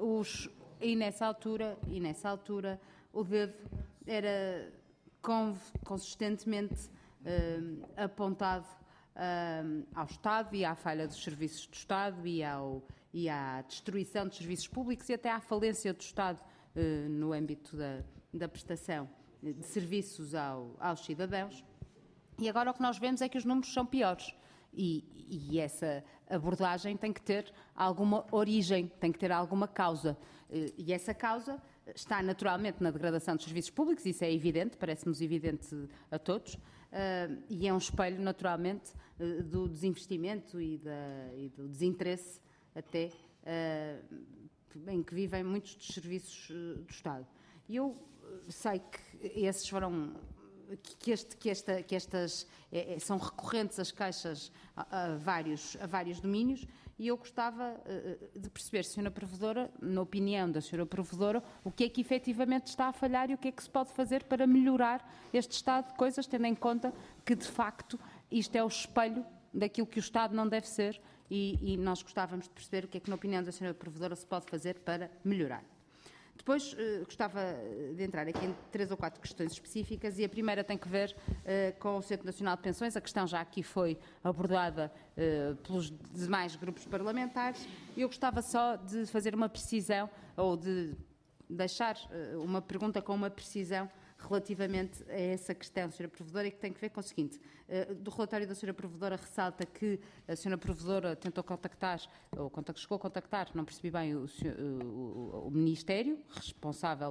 o dedo era consistentemente apontado ao Estado e à falha dos serviços do Estado e à destruição dos serviços públicos e até à falência do Estado no âmbito da prestação de serviços aos cidadãos. E agora o que nós vemos é que os números são piores. E essa abordagem tem que ter alguma origem, tem que ter alguma causa. E essa causa está naturalmente na degradação dos serviços públicos, isso é evidente, parece-nos evidente a todos, e é um espelho naturalmente do desinvestimento e do desinteresse até em que vivem muitos dos serviços do Estado. E eu sei que esses foram... que estas são recorrentes as queixas a vários domínios, e eu gostava de perceber, Sra. Provedora, na opinião da Sra. Provedora, o que é que efetivamente está a falhar e o que é que se pode fazer para melhorar este estado de coisas, tendo em conta que, de facto, isto é o espelho daquilo que o Estado não deve ser, e nós gostávamos de perceber o que é que, na opinião da Sra. Provedora, se pode fazer para melhorar. Depois gostava de entrar aqui em 3 ou 4 questões específicas, e a primeira tem que ver com o Centro Nacional de Pensões. A questão já aqui foi abordada pelos demais grupos parlamentares. Eu gostava só de fazer uma precisão, ou de deixar uma pergunta com uma precisão relativamente a essa questão, Sra. Provedora, e que tem que ver com o seguinte. Do relatório da Sra. Provedora ressalta que a Sra. Provedora tentou contactar, ou chegou a contactar, não percebi bem, o Ministério responsável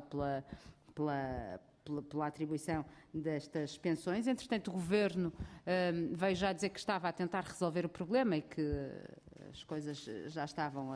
pela atribuição destas pensões. Entretanto, o Governo veio já dizer que estava a tentar resolver o problema e que as coisas já estavam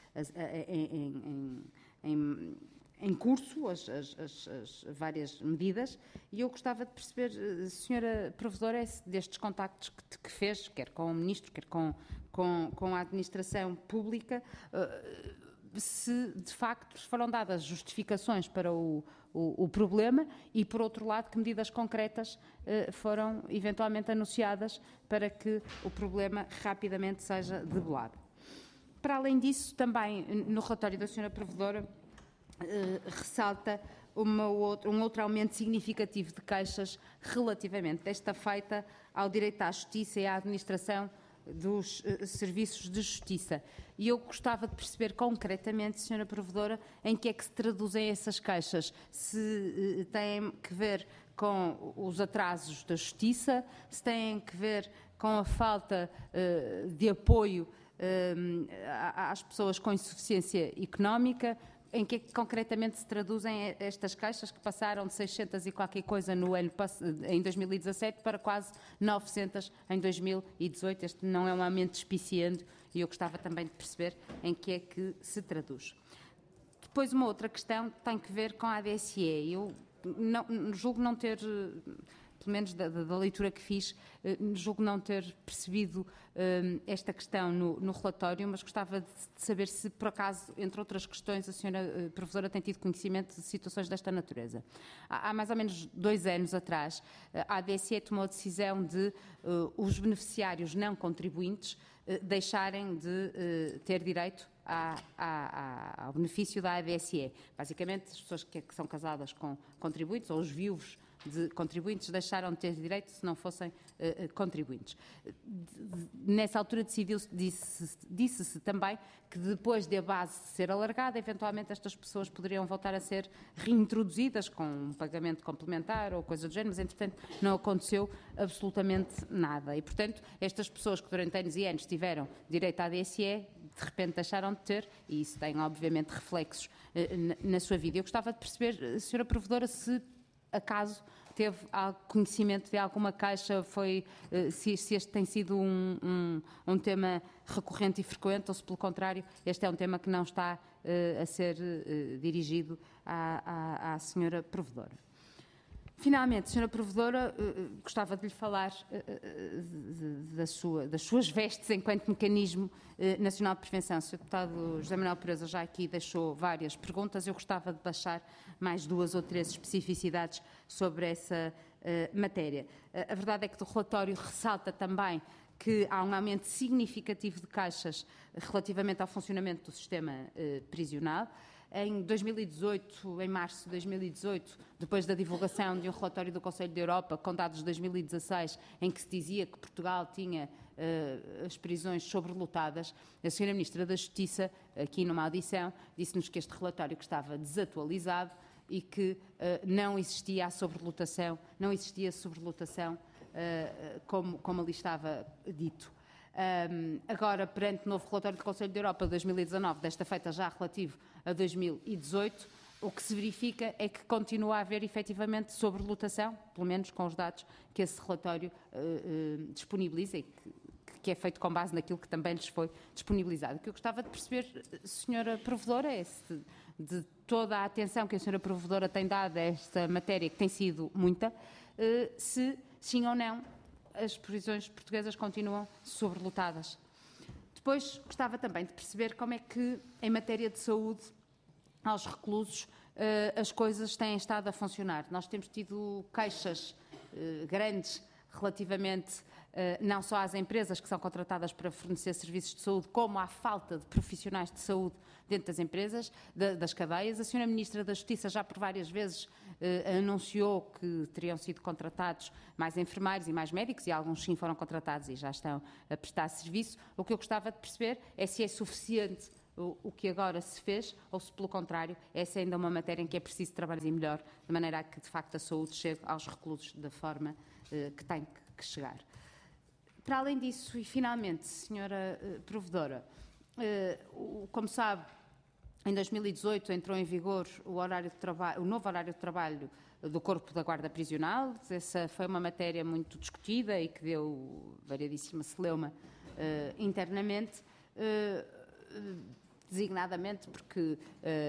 em curso, as várias medidas, e eu gostava de perceber, Sra. Provedora, destes contactos que fez, quer com o Ministro, quer com a Administração Pública, se de facto foram dadas justificações para o problema e, por outro lado, que medidas concretas foram eventualmente anunciadas para que o problema rapidamente seja debelado. Para além disso, também no relatório da Sra. Provedora, ressalta um outro aumento significativo de queixas relativamente desta feita ao direito à justiça e à administração dos serviços de justiça. E eu gostava de perceber concretamente, Sra. Provedora, em que é que se traduzem essas queixas. Se têm que ver com os atrasos da justiça, se têm que ver com a falta de apoio às pessoas com insuficiência económica. Em que concretamente se traduzem estas queixas que passaram de 600 e qualquer coisa em 2017 para quase 900 em 2018. Este não é um aumento despiciando e eu gostava também de perceber em que é que se traduz. Depois, uma outra questão tem que ver com a ADSE. Eu julgo não ter, pelo menos da leitura que fiz, julgo não ter percebido esta questão no relatório, mas gostava de saber se, por acaso, entre outras questões, a senhora professora tem tido conhecimento de situações desta natureza. Há mais ou menos 2 anos atrás, a ADSE tomou a decisão de os beneficiários não contribuintes deixarem de ter direito ao benefício da ADSE. Basicamente, as pessoas que são casadas com contribuintes, ou os viúvos de contribuintes, deixaram de ter direito se não fossem contribuintes. Nessa altura disse-se também que depois de a base ser alargada, eventualmente estas pessoas poderiam voltar a ser reintroduzidas com um pagamento complementar ou coisa do género, mas entretanto não aconteceu absolutamente nada. E portanto, estas pessoas que durante anos e anos tiveram direito à ADSE, de repente deixaram de ter, e isso tem obviamente reflexos na sua vida. Eu gostava de perceber, senhora provedora, se acaso teve conhecimento de alguma queixa, se este tem sido um tema recorrente e frequente, ou se, pelo contrário, este é um tema que não está a ser dirigido à senhora provedora. Finalmente, senhora provedora, gostava de lhe falar das suas vestes enquanto mecanismo nacional de prevenção. O Sr. Deputado José Manuel Pureza já aqui deixou várias perguntas. Eu gostava de deixar mais 2 ou 3 especificidades sobre essa matéria. A verdade é que o relatório ressalta também que há um aumento significativo de queixas relativamente ao funcionamento do sistema prisional. Em 2018, em março de 2018, depois da divulgação de um relatório do Conselho da Europa, com dados de 2016, em que se dizia que Portugal tinha as prisões sobrelotadas, a Sra. Ministra da Justiça, aqui numa audição, disse-nos que este relatório que estava desatualizado e que não existia a sobrelotação, como ali estava dito. Agora, perante o novo relatório do Conselho da Europa de 2019, desta feita já relativo a 2018, o que se verifica é que continua a haver efetivamente sobrelotação, pelo menos com os dados que esse relatório disponibiliza e que é feito com base naquilo que também lhes foi disponibilizado. O que eu gostava de perceber, senhora provedora, é se de toda a atenção que a senhora provedora tem dado a esta matéria, que tem sido muita, se sim ou não as prisões portuguesas continuam sobrelotadas. Depois, gostava também de perceber como é que, em matéria de saúde, aos reclusos, as coisas têm estado a funcionar. Nós temos tido queixas grandes relativamente não só às empresas que são contratadas para fornecer serviços de saúde, como à falta de profissionais de saúde dentro das empresas, das cadeias. A Sra. Ministra da Justiça já por várias vezes anunciou que teriam sido contratados mais enfermeiros e mais médicos, e alguns sim foram contratados e já estão a prestar serviço. O que eu gostava de perceber é se é suficiente o que agora se fez, ou se, pelo contrário, essa é ainda uma matéria em que é preciso trabalhar melhor, de maneira a que, de facto, a saúde chegue aos reclusos da forma que tem que chegar. Para além disso, e finalmente, senhora provedora, como sabe, em 2018 entrou em vigor o novo horário de trabalho do Corpo da Guarda Prisional. Essa foi uma matéria muito discutida e que deu variadíssima celeuma internamente, designadamente porque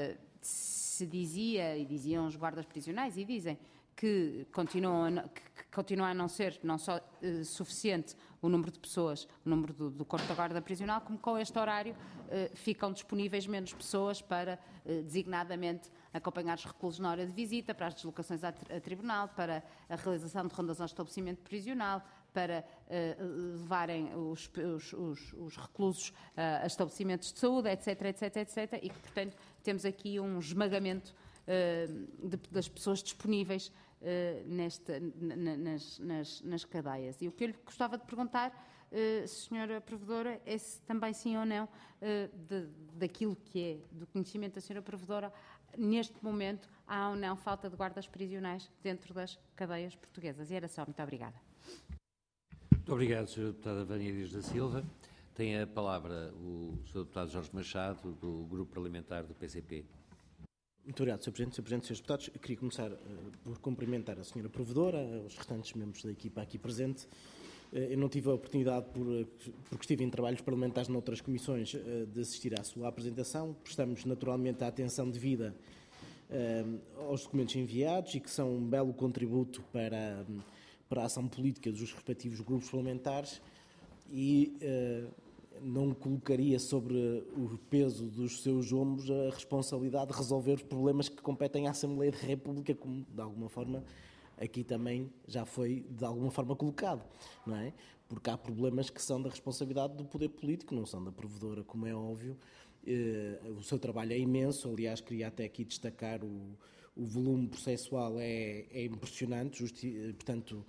se dizia, e diziam os guardas prisionais, e dizem, que continua a não ser não só suficiente o número de pessoas, o número do Corpo da Guarda Prisional, como com este horário ficam disponíveis menos pessoas para, designadamente, acompanhar os reclusos na hora de visita, para as deslocações a tribunal, para a realização de rondas ao estabelecimento prisional, para levarem os reclusos a estabelecimentos de saúde, etc, etc, etc, e que, portanto, temos aqui um esmagamento das pessoas disponíveis nas cadeias. E o que eu lhe gostava de perguntar, senhora provedora, é se também sim ou não, daquilo que é do conhecimento da senhora provedora, neste momento há ou não falta de guardas prisionais dentro das cadeias portuguesas. E era só. Muito obrigada. Muito obrigado, senhora deputada Vânia Dias da Silva. Tem a palavra o senhor deputado Jorge Machado, do Grupo Parlamentar do PCP. Muito obrigado, Sr. Presidente. Sr. Presidente, Srs. Deputados, eu queria começar por cumprimentar a Sra. Provedora, os restantes membros da equipa aqui presente Eu não tive a oportunidade, porque estive em trabalhos parlamentares noutras comissões, de assistir à sua apresentação. Prestamos naturalmente a atenção devida aos documentos enviados e que são um belo contributo para a ação política dos respectivos grupos parlamentares e não colocaria sobre o peso dos seus ombros a responsabilidade de resolver os problemas que competem à Assembleia da República, como de alguma forma aqui também já foi de alguma forma colocado, não é? Porque há problemas que são da responsabilidade do poder político, não são da provedora, como é óbvio. O seu trabalho é imenso, aliás, queria até aqui destacar o volume processual é impressionante, portanto,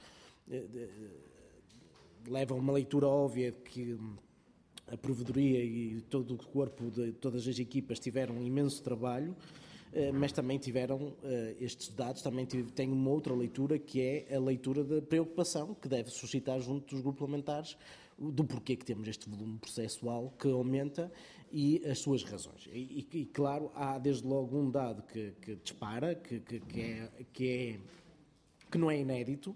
leva a uma leitura óbvia de que a provedoria e todo o corpo de todas as equipas tiveram um imenso trabalho, mas também tiveram, estes dados também têm uma outra leitura, que é a leitura da preocupação que deve suscitar junto dos grupos parlamentares do porquê que temos este volume processual que aumenta e as suas razões. E claro, há desde logo um dado que dispara, que não é inédito,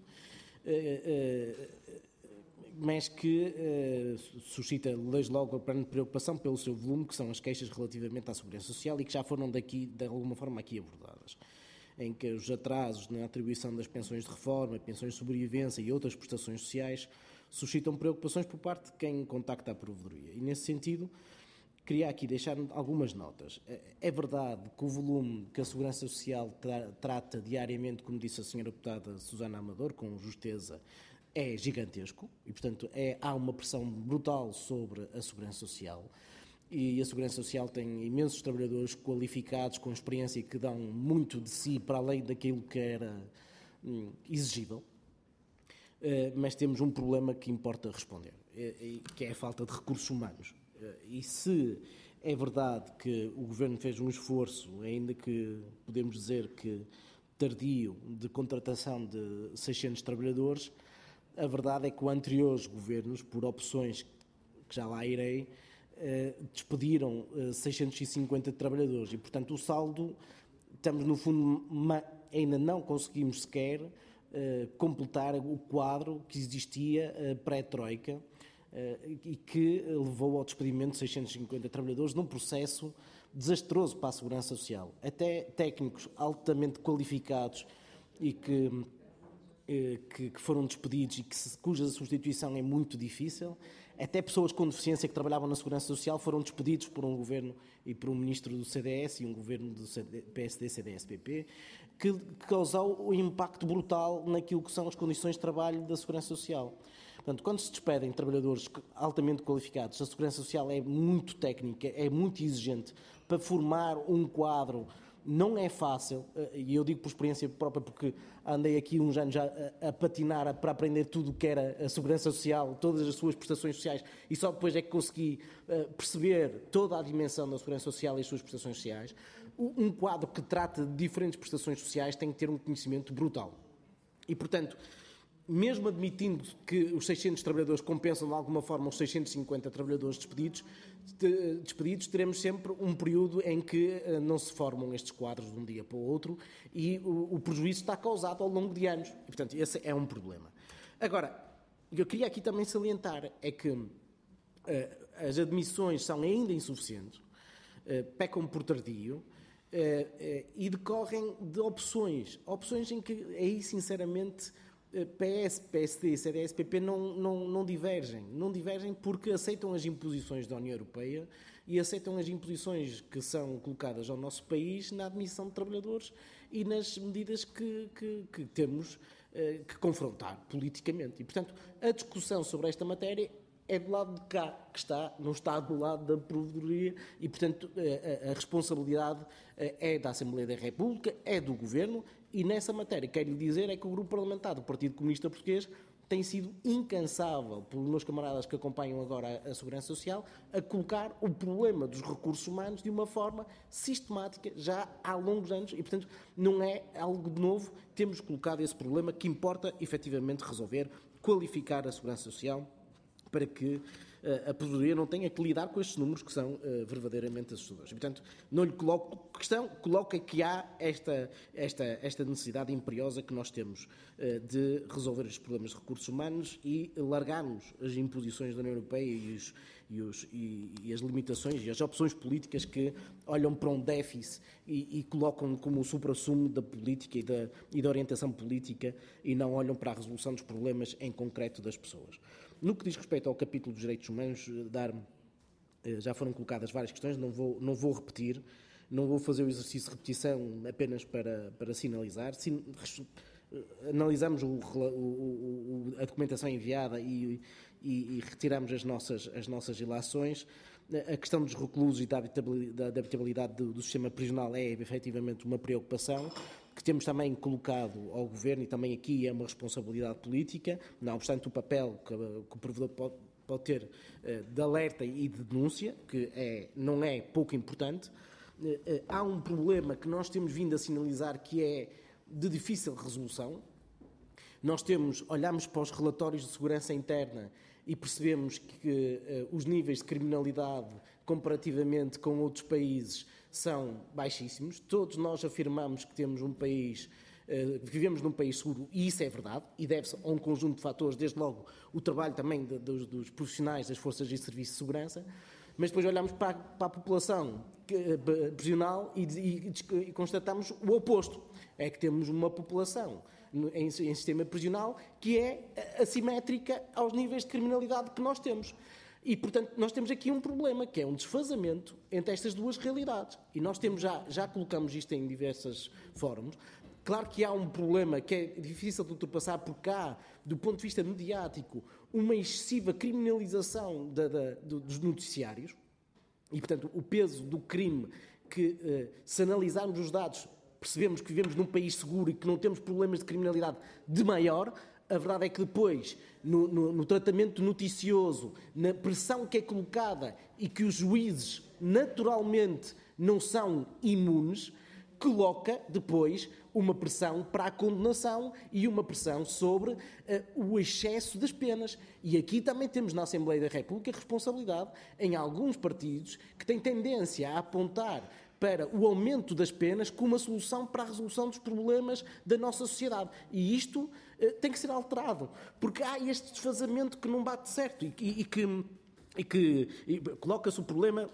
mas que suscita desde logo a grande preocupação pelo seu volume, que são as queixas relativamente à Segurança Social e que já foram daqui, de alguma forma, aqui abordadas, em que os atrasos na atribuição das pensões de reforma, pensões de sobrevivência e outras prestações sociais suscitam preocupações por parte de quem contacta a provedoria. E, nesse sentido, queria aqui deixar algumas notas. É verdade que o volume que a Segurança Social trata diariamente, como disse a Sra. Deputada Susana Amador, com justeza, é gigantesco e, portanto, há uma pressão brutal sobre a Segurança Social e a Segurança Social tem imensos trabalhadores qualificados, com experiência, que dão muito de si para além daquilo que era exigível, mas temos um problema que importa responder, que é a falta de recursos humanos. E se é verdade que o Governo fez um esforço, ainda que podemos dizer que tardio, de contratação de 600 trabalhadores, a verdade é que os anteriores governos, por opções que já lá irei, despediram 650 trabalhadores e, portanto, o saldo, estamos no fundo, ainda não conseguimos sequer completar o quadro que existia pré-Troika e que levou ao despedimento de 650 trabalhadores num processo desastroso para a Segurança Social. Até técnicos altamente qualificados e que foram despedidos e cuja substituição é muito difícil, até pessoas com deficiência que trabalhavam na Segurança Social foram despedidos por um governo e por um ministro do CDS e um governo do PSD-CDS-PP, que causou um impacto brutal naquilo que são as condições de trabalho da Segurança Social. Portanto, quando se despedem trabalhadores altamente qualificados, a Segurança Social é muito técnica, é muito exigente para formar um quadro. Não é fácil, e eu digo por experiência própria, porque andei aqui uns anos já a patinar para aprender tudo o que era a Segurança Social, todas as suas prestações sociais, e só depois é que consegui perceber toda a dimensão da Segurança Social e as suas prestações sociais. Um quadro que trata de diferentes prestações sociais tem que ter um conhecimento brutal. E, portanto, mesmo admitindo que os 600 trabalhadores compensam de alguma forma os 650 trabalhadores despedidos, teremos sempre um período em que não se formam estes quadros de um dia para o outro e o prejuízo está causado ao longo de anos. E, portanto, esse é um problema. Agora, eu queria aqui também salientar é que as admissões são ainda insuficientes, pecam por tardio, e decorrem de opções em que aí, sinceramente, PS, PSD e CDS-PP não divergem porque aceitam as imposições da União Europeia e aceitam as imposições que são colocadas ao nosso país na admissão de trabalhadores e nas medidas que temos que confrontar politicamente. E, portanto, a discussão sobre esta matéria é do lado de cá que está, não está do lado da provedoria e, portanto, a responsabilidade é da Assembleia da República, é do Governo. E nessa matéria, quero lhe dizer é que o Grupo Parlamentar do Partido Comunista Português tem sido incansável, pelos meus camaradas que acompanham agora a Segurança Social, a colocar o problema dos recursos humanos de uma forma sistemática, já há longos anos, e, portanto, não é algo de novo. Temos colocado esse problema que importa, efetivamente, resolver, qualificar a Segurança Social para que a Provedoria não tenha que lidar com estes números que são verdadeiramente assustadores. E, portanto, não lhe coloco questão, coloca que há esta necessidade imperiosa que nós temos de resolver os problemas de recursos humanos e largarmos as imposições da União Europeia e as limitações e as opções políticas que olham para um déficit e colocam como o suprassumo da política e da orientação política e não olham para a resolução dos problemas em concreto das pessoas. No que diz respeito ao capítulo dos direitos humanos, já foram colocadas várias questões, não vou repetir, não vou fazer o exercício de repetição apenas para sinalizar. Analisamos a documentação enviada e retiramos as nossas ilações. A questão dos reclusos e da habitabilidade do sistema prisional é efetivamente uma preocupação que temos também colocado ao Governo, e também aqui é uma responsabilidade política, não obstante o papel que o provedor pode ter de alerta e de denúncia, que não é pouco importante. Há um problema que nós temos vindo a sinalizar que é de difícil resolução. Nós olhamos para os relatórios de segurança interna e percebemos que os níveis de criminalidade comparativamente com outros países são baixíssimos. Todos nós afirmamos que vivemos num país seguro, e isso é verdade, e deve-se a um conjunto de fatores, desde logo o trabalho também dos profissionais das forças e serviços de segurança, mas depois olhamos para a população prisional e constatamos o oposto. É que temos uma população em sistema prisional que é assimétrica aos níveis de criminalidade que nós temos. E, portanto, nós temos aqui um problema, que é um desfazamento entre estas duas realidades. E nós já colocamos isto em diversos fóruns. Claro que há um problema que é difícil de ultrapassar, porque há, do ponto de vista mediático, uma excessiva criminalização dos noticiários. E, portanto, o peso do crime, que se analisarmos os dados, percebemos que vivemos num país seguro e que não temos problemas de criminalidade de maior. A verdade é que depois, no tratamento noticioso, na pressão que é colocada e que os juízes naturalmente não são imunes, coloca depois uma pressão para a condenação e uma pressão sobre o excesso das penas. E aqui também temos na Assembleia da República responsabilidade em alguns partidos que têm tendência a apontar para o aumento das penas como uma solução para a resolução dos problemas da nossa sociedade. E isto tem que ser alterado, porque há este desfazamento que não bate certo e que coloca-se o problema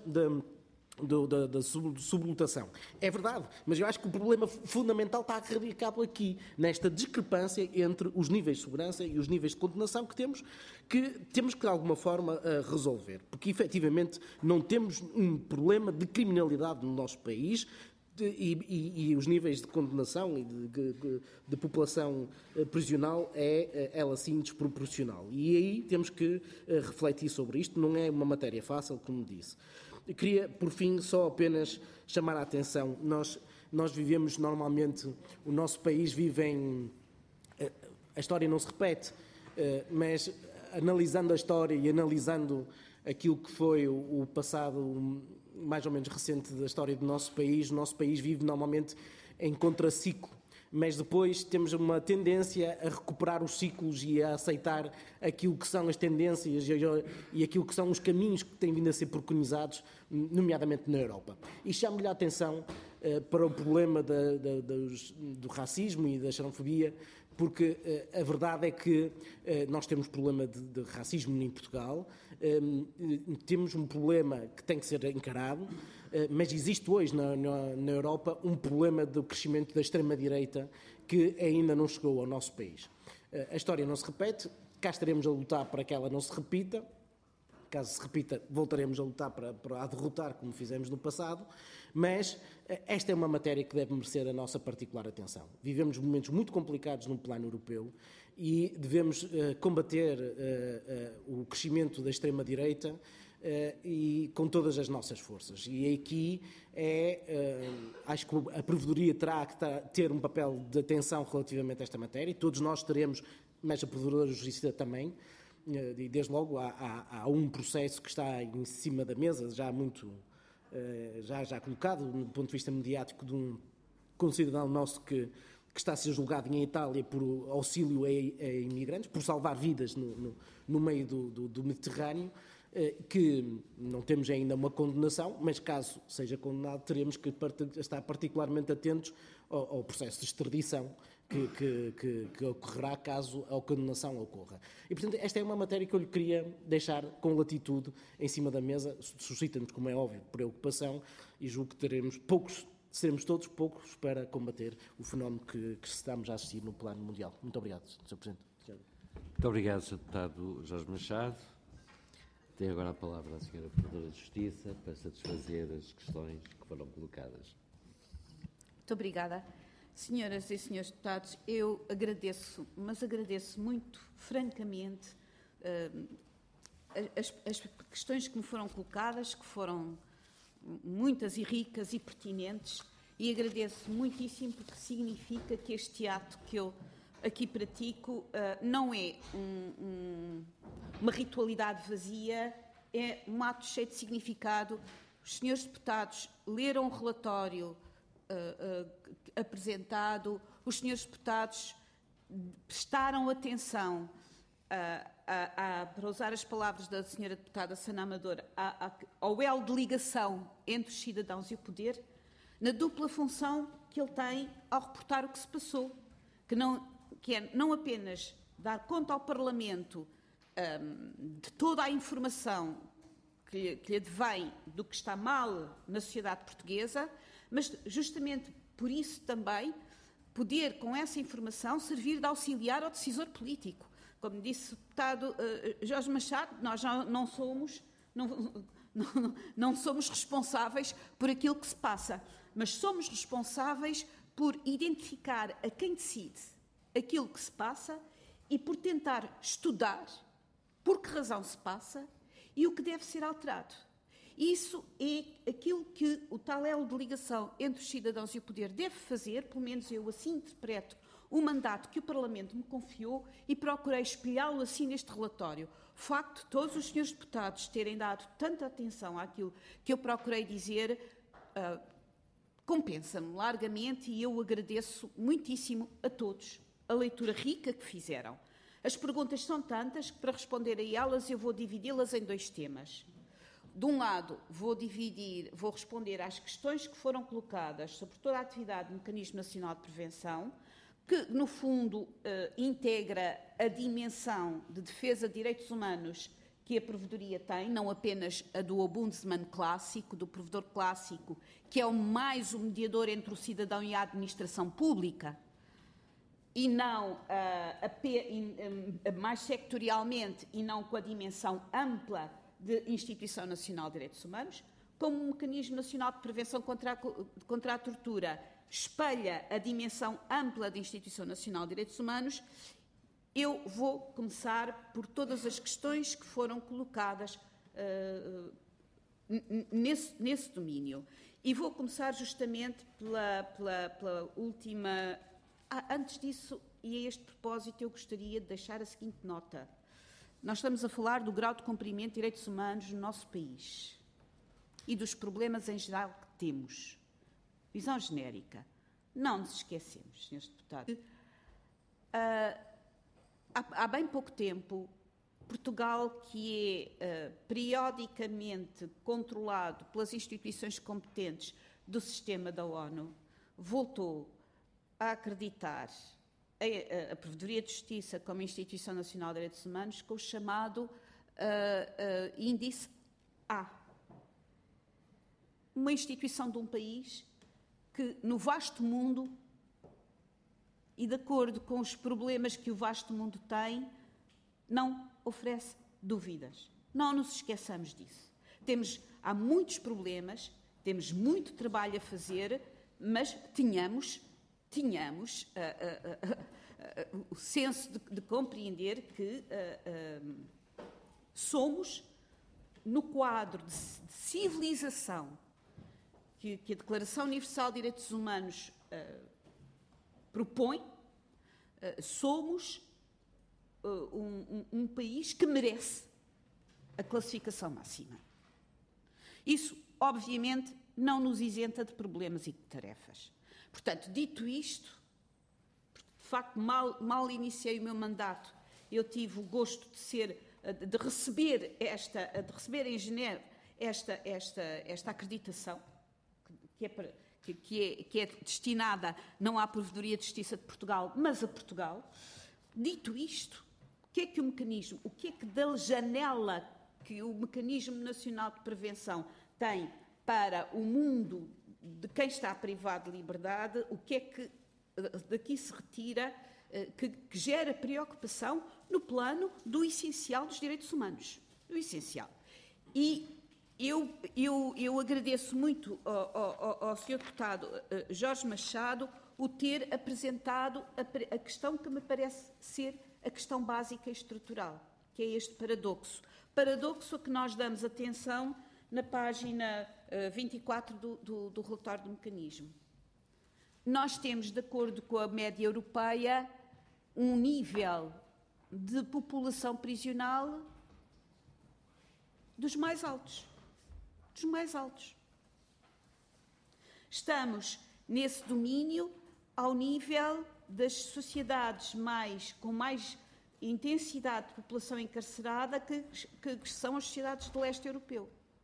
da sublotação. É verdade, mas eu acho que o problema fundamental está radicado aqui, nesta discrepância entre os níveis de segurança e os níveis de condenação que temos que de alguma forma resolver. Porque efetivamente não temos um problema de criminalidade no nosso país e os níveis de condenação e de população prisional ela sim desproporcional. E aí temos que refletir sobre isto, não é uma matéria fácil, como disse. Eu queria, por fim, só apenas chamar a atenção. Nós vivemos normalmente, o nosso país vive em... A história não se repete, mas analisando a história e analisando aquilo que foi o passado mais ou menos recente da história do nosso país, o nosso país vive normalmente em contraciclo. Mas depois temos uma tendência a recuperar os ciclos e a aceitar aquilo que são as tendências e aquilo que são os caminhos que têm vindo a ser preconizados, nomeadamente na Europa. E chamo-lhe a atenção para o problema do racismo e da xenofobia, porque a verdade é que nós temos problema de racismo em Portugal, temos um problema que tem que ser encarado, mas existe hoje na Europa um problema do crescimento da extrema-direita que ainda não chegou ao nosso país. A história não se repete, cá estaremos a lutar para que ela não se repita. Caso se repita, voltaremos a lutar para a derrotar, como fizemos no passado, mas esta é uma matéria que deve merecer a nossa particular atenção. Vivemos momentos muito complicados no plano europeu e devemos combater o crescimento da extrema-direita e com todas as nossas forças. E aqui acho que a Provedoria terá que ter um papel de atenção relativamente a esta matéria, e todos nós teremos, mas a Provedoria da Justiça também. E desde logo há um processo que está em cima da mesa, já colocado do ponto de vista mediático, de um concidadão nosso que está a ser julgado em Itália por auxílio a imigrantes, por salvar vidas no meio do Mediterrâneo. que não temos ainda uma condenação, mas caso seja condenado, teremos que estar particularmente atentos ao processo de extradição que ocorrerá caso a condenação ocorra. E, portanto, esta é uma matéria que eu lhe queria deixar com latitude em cima da mesa. Suscita-nos, como é óbvio, preocupação, e julgo que seremos todos poucos para combater o fenómeno que estamos a assistir no plano mundial. Muito obrigado, Sr. Presidente. Muito obrigado, Sr. Deputado Jorge Machado. Tem agora a palavra a Sra. Provedora de Justiça para satisfazer as questões que foram colocadas. Muito obrigada. Senhoras e senhores deputados, eu agradeço, mas agradeço muito, francamente, as questões que me foram colocadas, que foram muitas e ricas e pertinentes, e agradeço muitíssimo porque significa que este ato que eu aqui pratico não é uma ritualidade vazia, é um ato cheio de significado. Os senhores deputados leram o relatório apresentado, os senhores deputados prestaram atenção, para usar as palavras da senhora deputada Sana Amador, ao elo de ligação entre os cidadãos e o poder, na dupla função que ele tem ao reportar o que se passou, que é não apenas dar conta ao Parlamento de toda a informação que lhe advém do que está mal na sociedade portuguesa, mas justamente por isso também poder, com essa informação, servir de auxiliar ao decisor político. Como disse o deputado Jorge Machado, nós não somos responsáveis por aquilo que se passa, mas somos responsáveis por identificar a quem decide aquilo que se passa e por tentar estudar por que razão se passa e o que deve ser alterado. Isso é aquilo que o tal elo de ligação entre os cidadãos e o poder deve fazer, pelo menos eu assim interpreto o mandato que o Parlamento me confiou e procurei espelhá-lo assim neste relatório. O facto de todos os senhores deputados terem dado tanta atenção àquilo que eu procurei dizer compensa-me largamente e eu agradeço muitíssimo a todos a leitura rica que fizeram. As perguntas são tantas que, para responder a elas, eu vou dividi-las em dois temas. De um lado, vou responder às questões que foram colocadas sobre toda a atividade do Mecanismo Nacional de Prevenção, que, no fundo, integra a dimensão de defesa de direitos humanos que a Provedoria tem, não apenas a do Ombudsman clássico, do provedor clássico, que é mais o mediador entre o cidadão e a administração pública, e não mais sectorialmente e não com a dimensão ampla de Instituição Nacional de Direitos Humanos, como um Mecanismo Nacional de Prevenção contra a Tortura espelha a dimensão ampla da Instituição Nacional de Direitos Humanos. Eu vou começar por todas as questões que foram colocadas nesse domínio. E vou começar justamente pela última... antes disso, e a este propósito, eu gostaria de deixar a seguinte nota. Nós estamos a falar do grau de cumprimento de direitos humanos no nosso país e dos problemas em geral que temos. Visão genérica. Não nos esquecemos, senhores deputados. Há bem pouco tempo, Portugal, que é periodicamente controlado pelas instituições competentes do sistema da ONU, voltou a acreditar a Provedoria de Justiça como Instituição Nacional de Direitos Humanos com o chamado Índice A. Uma instituição de um país que, no vasto mundo, e de acordo com os problemas que o vasto mundo tem, não oferece dúvidas. Não nos esqueçamos disso. Há muitos problemas, temos muito trabalho a fazer, mas tínhamos o senso de compreender que somos, no quadro de civilização que a Declaração Universal de Direitos Humanos propõe, somos um país que merece a classificação máxima. Isso, obviamente, não nos isenta de problemas e de tarefas. Portanto, dito isto, de facto, mal iniciei o meu mandato, eu tive o gosto de ser de receber em Genebra esta acreditação, que é destinada não à Provedoria de Justiça de Portugal, mas a Portugal. Dito isto, o que é que da janela que o Mecanismo Nacional de Prevenção tem para o mundo de quem está privado de liberdade, o que é que daqui se retira que gera preocupação no plano do essencial dos direitos humanos? Do essencial. E eu agradeço muito ao Sr. Deputado Jorge Machado o ter apresentado a questão que me parece ser a questão básica e estrutural, que é este paradoxo. Paradoxo a que nós damos atenção na página 24 do relatório do mecanismo. Nós temos, de acordo com a média europeia, um nível de população prisional dos mais altos. Dos mais altos. Estamos nesse domínio ao nível das sociedades com mais intensidade de população encarcerada que são as sociedades do leste europeu.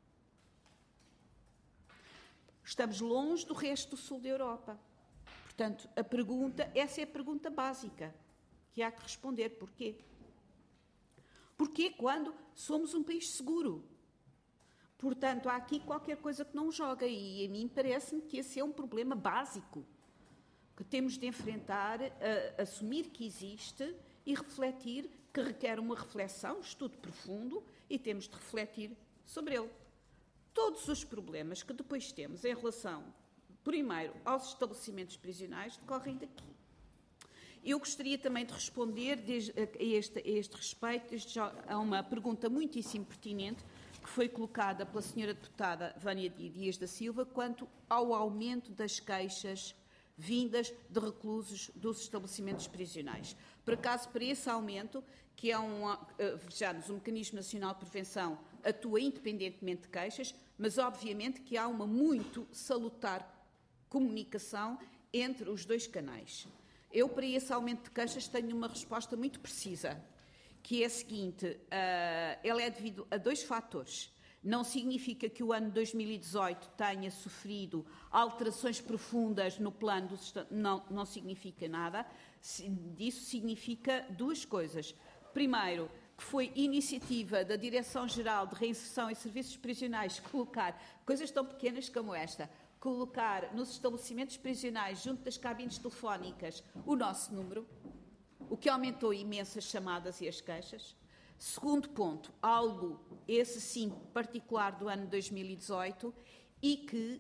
Estamos longe do resto do sul da Europa. Portanto, essa é a pergunta básica que há que responder. Porquê? Porquê quando somos um país seguro? Portanto, há aqui qualquer coisa que não joga e a mim parece-me que esse é um problema básico que temos de enfrentar, assumir que existe e refletir, que requer uma reflexão, estudo profundo, e temos de refletir sobre ele. Todos os problemas que depois temos em relação, primeiro, aos estabelecimentos prisionais, decorrem daqui. Eu gostaria também de responder a este respeito a uma pergunta muitíssimo pertinente que foi colocada pela Sra. Deputada Vânia Dias da Silva quanto ao aumento das queixas vindas de reclusos dos estabelecimentos prisionais. Por acaso, para esse aumento, que é vejamos, o Mecanismo Nacional de Prevenção atua independentemente de queixas, mas obviamente que há uma muito salutar comunicação entre os dois canais. Eu, para esse aumento de queixas, tenho uma resposta muito precisa, que é a seguinte: ela é devido a dois fatores. Não significa que o ano 2018 tenha sofrido alterações profundas no plano do sistema. Não significa nada. Isso significa duas coisas. Primeiro, que foi iniciativa da Direção-Geral de Reinserção e Serviços Prisionais colocar coisas tão pequenas como esta, colocar nos estabelecimentos prisionais, junto das cabines telefónicas, o nosso número, o que aumentou imenso as chamadas e as queixas. Segundo ponto, algo, esse sim, particular do ano 2018 e que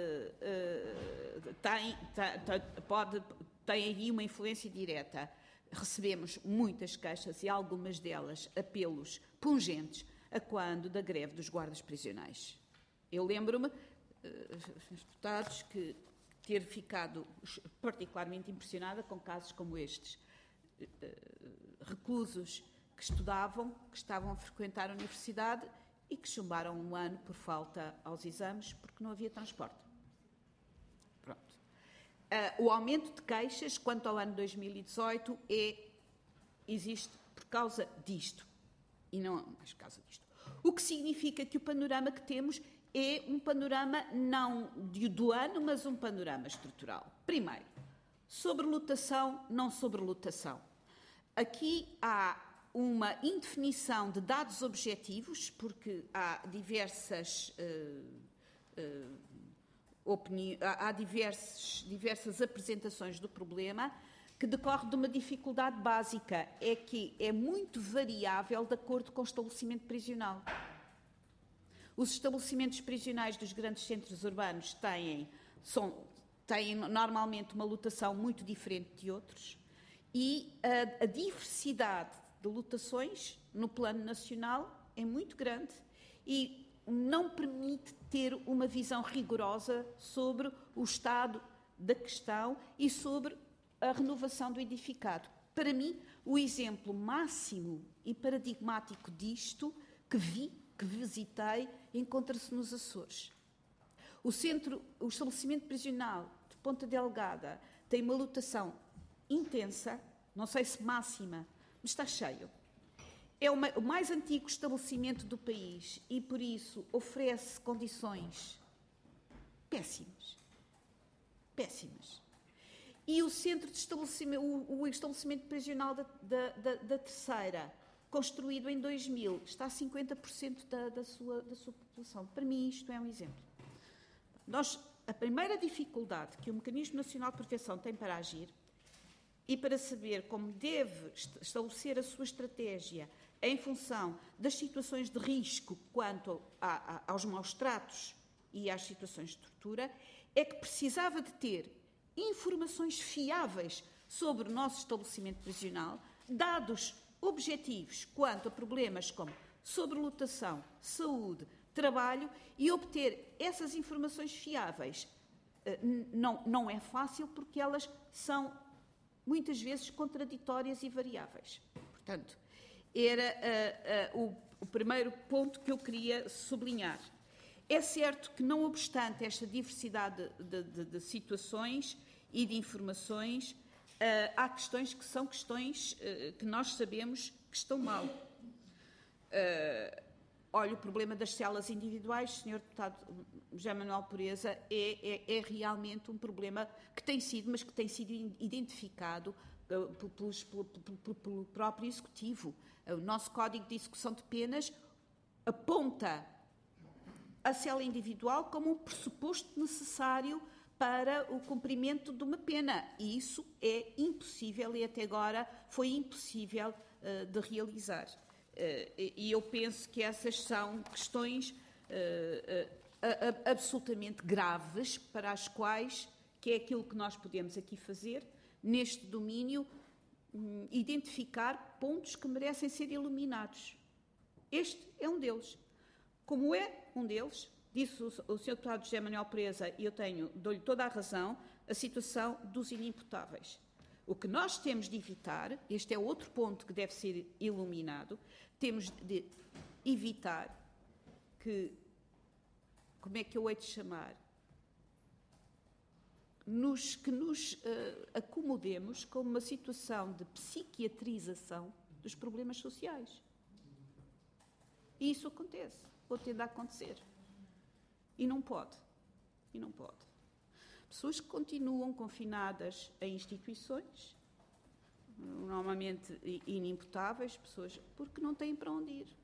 tem aí uma influência direta. Recebemos muitas queixas e algumas delas apelos pungentes a quando da greve dos guardas prisionais. Eu lembro-me, deputados, que ter ficado particularmente impressionada com casos como estes. Reclusos que estudavam, que estavam a frequentar a universidade e que chumbaram um ano por falta aos exames porque não havia transporte. Pronto. O aumento de queixas quanto ao ano 2018 existe por causa disto e não mais por causa disto. O que significa que o panorama que temos é um panorama não do ano, mas um panorama estrutural. Primeiro, sobrelotação, não sobrelotação. Aqui há uma indefinição de dados objetivos, porque há diversas apresentações do problema, que decorre de uma dificuldade básica, é que é muito variável de acordo com o estabelecimento prisional. Os estabelecimentos prisionais dos grandes centros urbanos têm normalmente uma lotação muito diferente de outros e a diversidade de lotações no plano nacional é muito grande e não permite ter uma visão rigorosa sobre o estado da questão e sobre a renovação do edificado. Para mim, o exemplo máximo e paradigmático disto que visitei, encontra-se nos Açores. O estabelecimento prisional de Ponta Delgada tem uma lotação intensa, não sei se máxima, mas está cheio. é o mais antigo estabelecimento do país e, por isso, oferece condições péssimas. Péssimas. E o centro de estabelecimento, o estabelecimento prisional da Terceira, construído em 2000, está a 50% da sua população. Para mim, isto é um exemplo. A primeira dificuldade que o Mecanismo Nacional de Prevenção tem para agir e para saber como deve estabelecer a sua estratégia em função das situações de risco quanto aos maus-tratos e às situações de tortura, é que precisava de ter informações fiáveis sobre o nosso estabelecimento prisional, dados objetivos quanto a problemas como sobrelotação, saúde, trabalho, e obter essas informações fiáveis não é fácil porque elas são muitas vezes contraditórias e variáveis. Portanto, era o primeiro ponto que eu queria sublinhar. É certo que, não obstante esta diversidade de situações e de informações, há questões que são questões que nós sabemos que estão mal. Olha, o problema das celas individuais, Sr. Deputado José Manuel Pureza, é realmente um problema que tem sido identificado pelo próprio Executivo. O nosso Código de Execução de Penas aponta a cela individual como um pressuposto necessário para o cumprimento de uma pena. E isso é impossível e até agora foi impossível de realizar. E eu penso que essas são questões absolutamente graves para as quais, que é aquilo que nós podemos aqui fazer, neste domínio, identificar pontos que merecem ser iluminados. Este é um deles. Como é um deles, disse o Sr. Deputado José Manuel Pureza, e eu dou-lhe toda a razão, a situação dos inimputáveis. O que nós temos de evitar, este é outro ponto que deve ser iluminado, temos de evitar que, como é que eu hei de chamar, que nos acomodemos com uma situação de psiquiatrização dos problemas sociais. E isso acontece, ou tende a acontecer. E não pode. E não pode. Pessoas que continuam confinadas em instituições, normalmente inimputáveis, pessoas porque não têm para onde ir.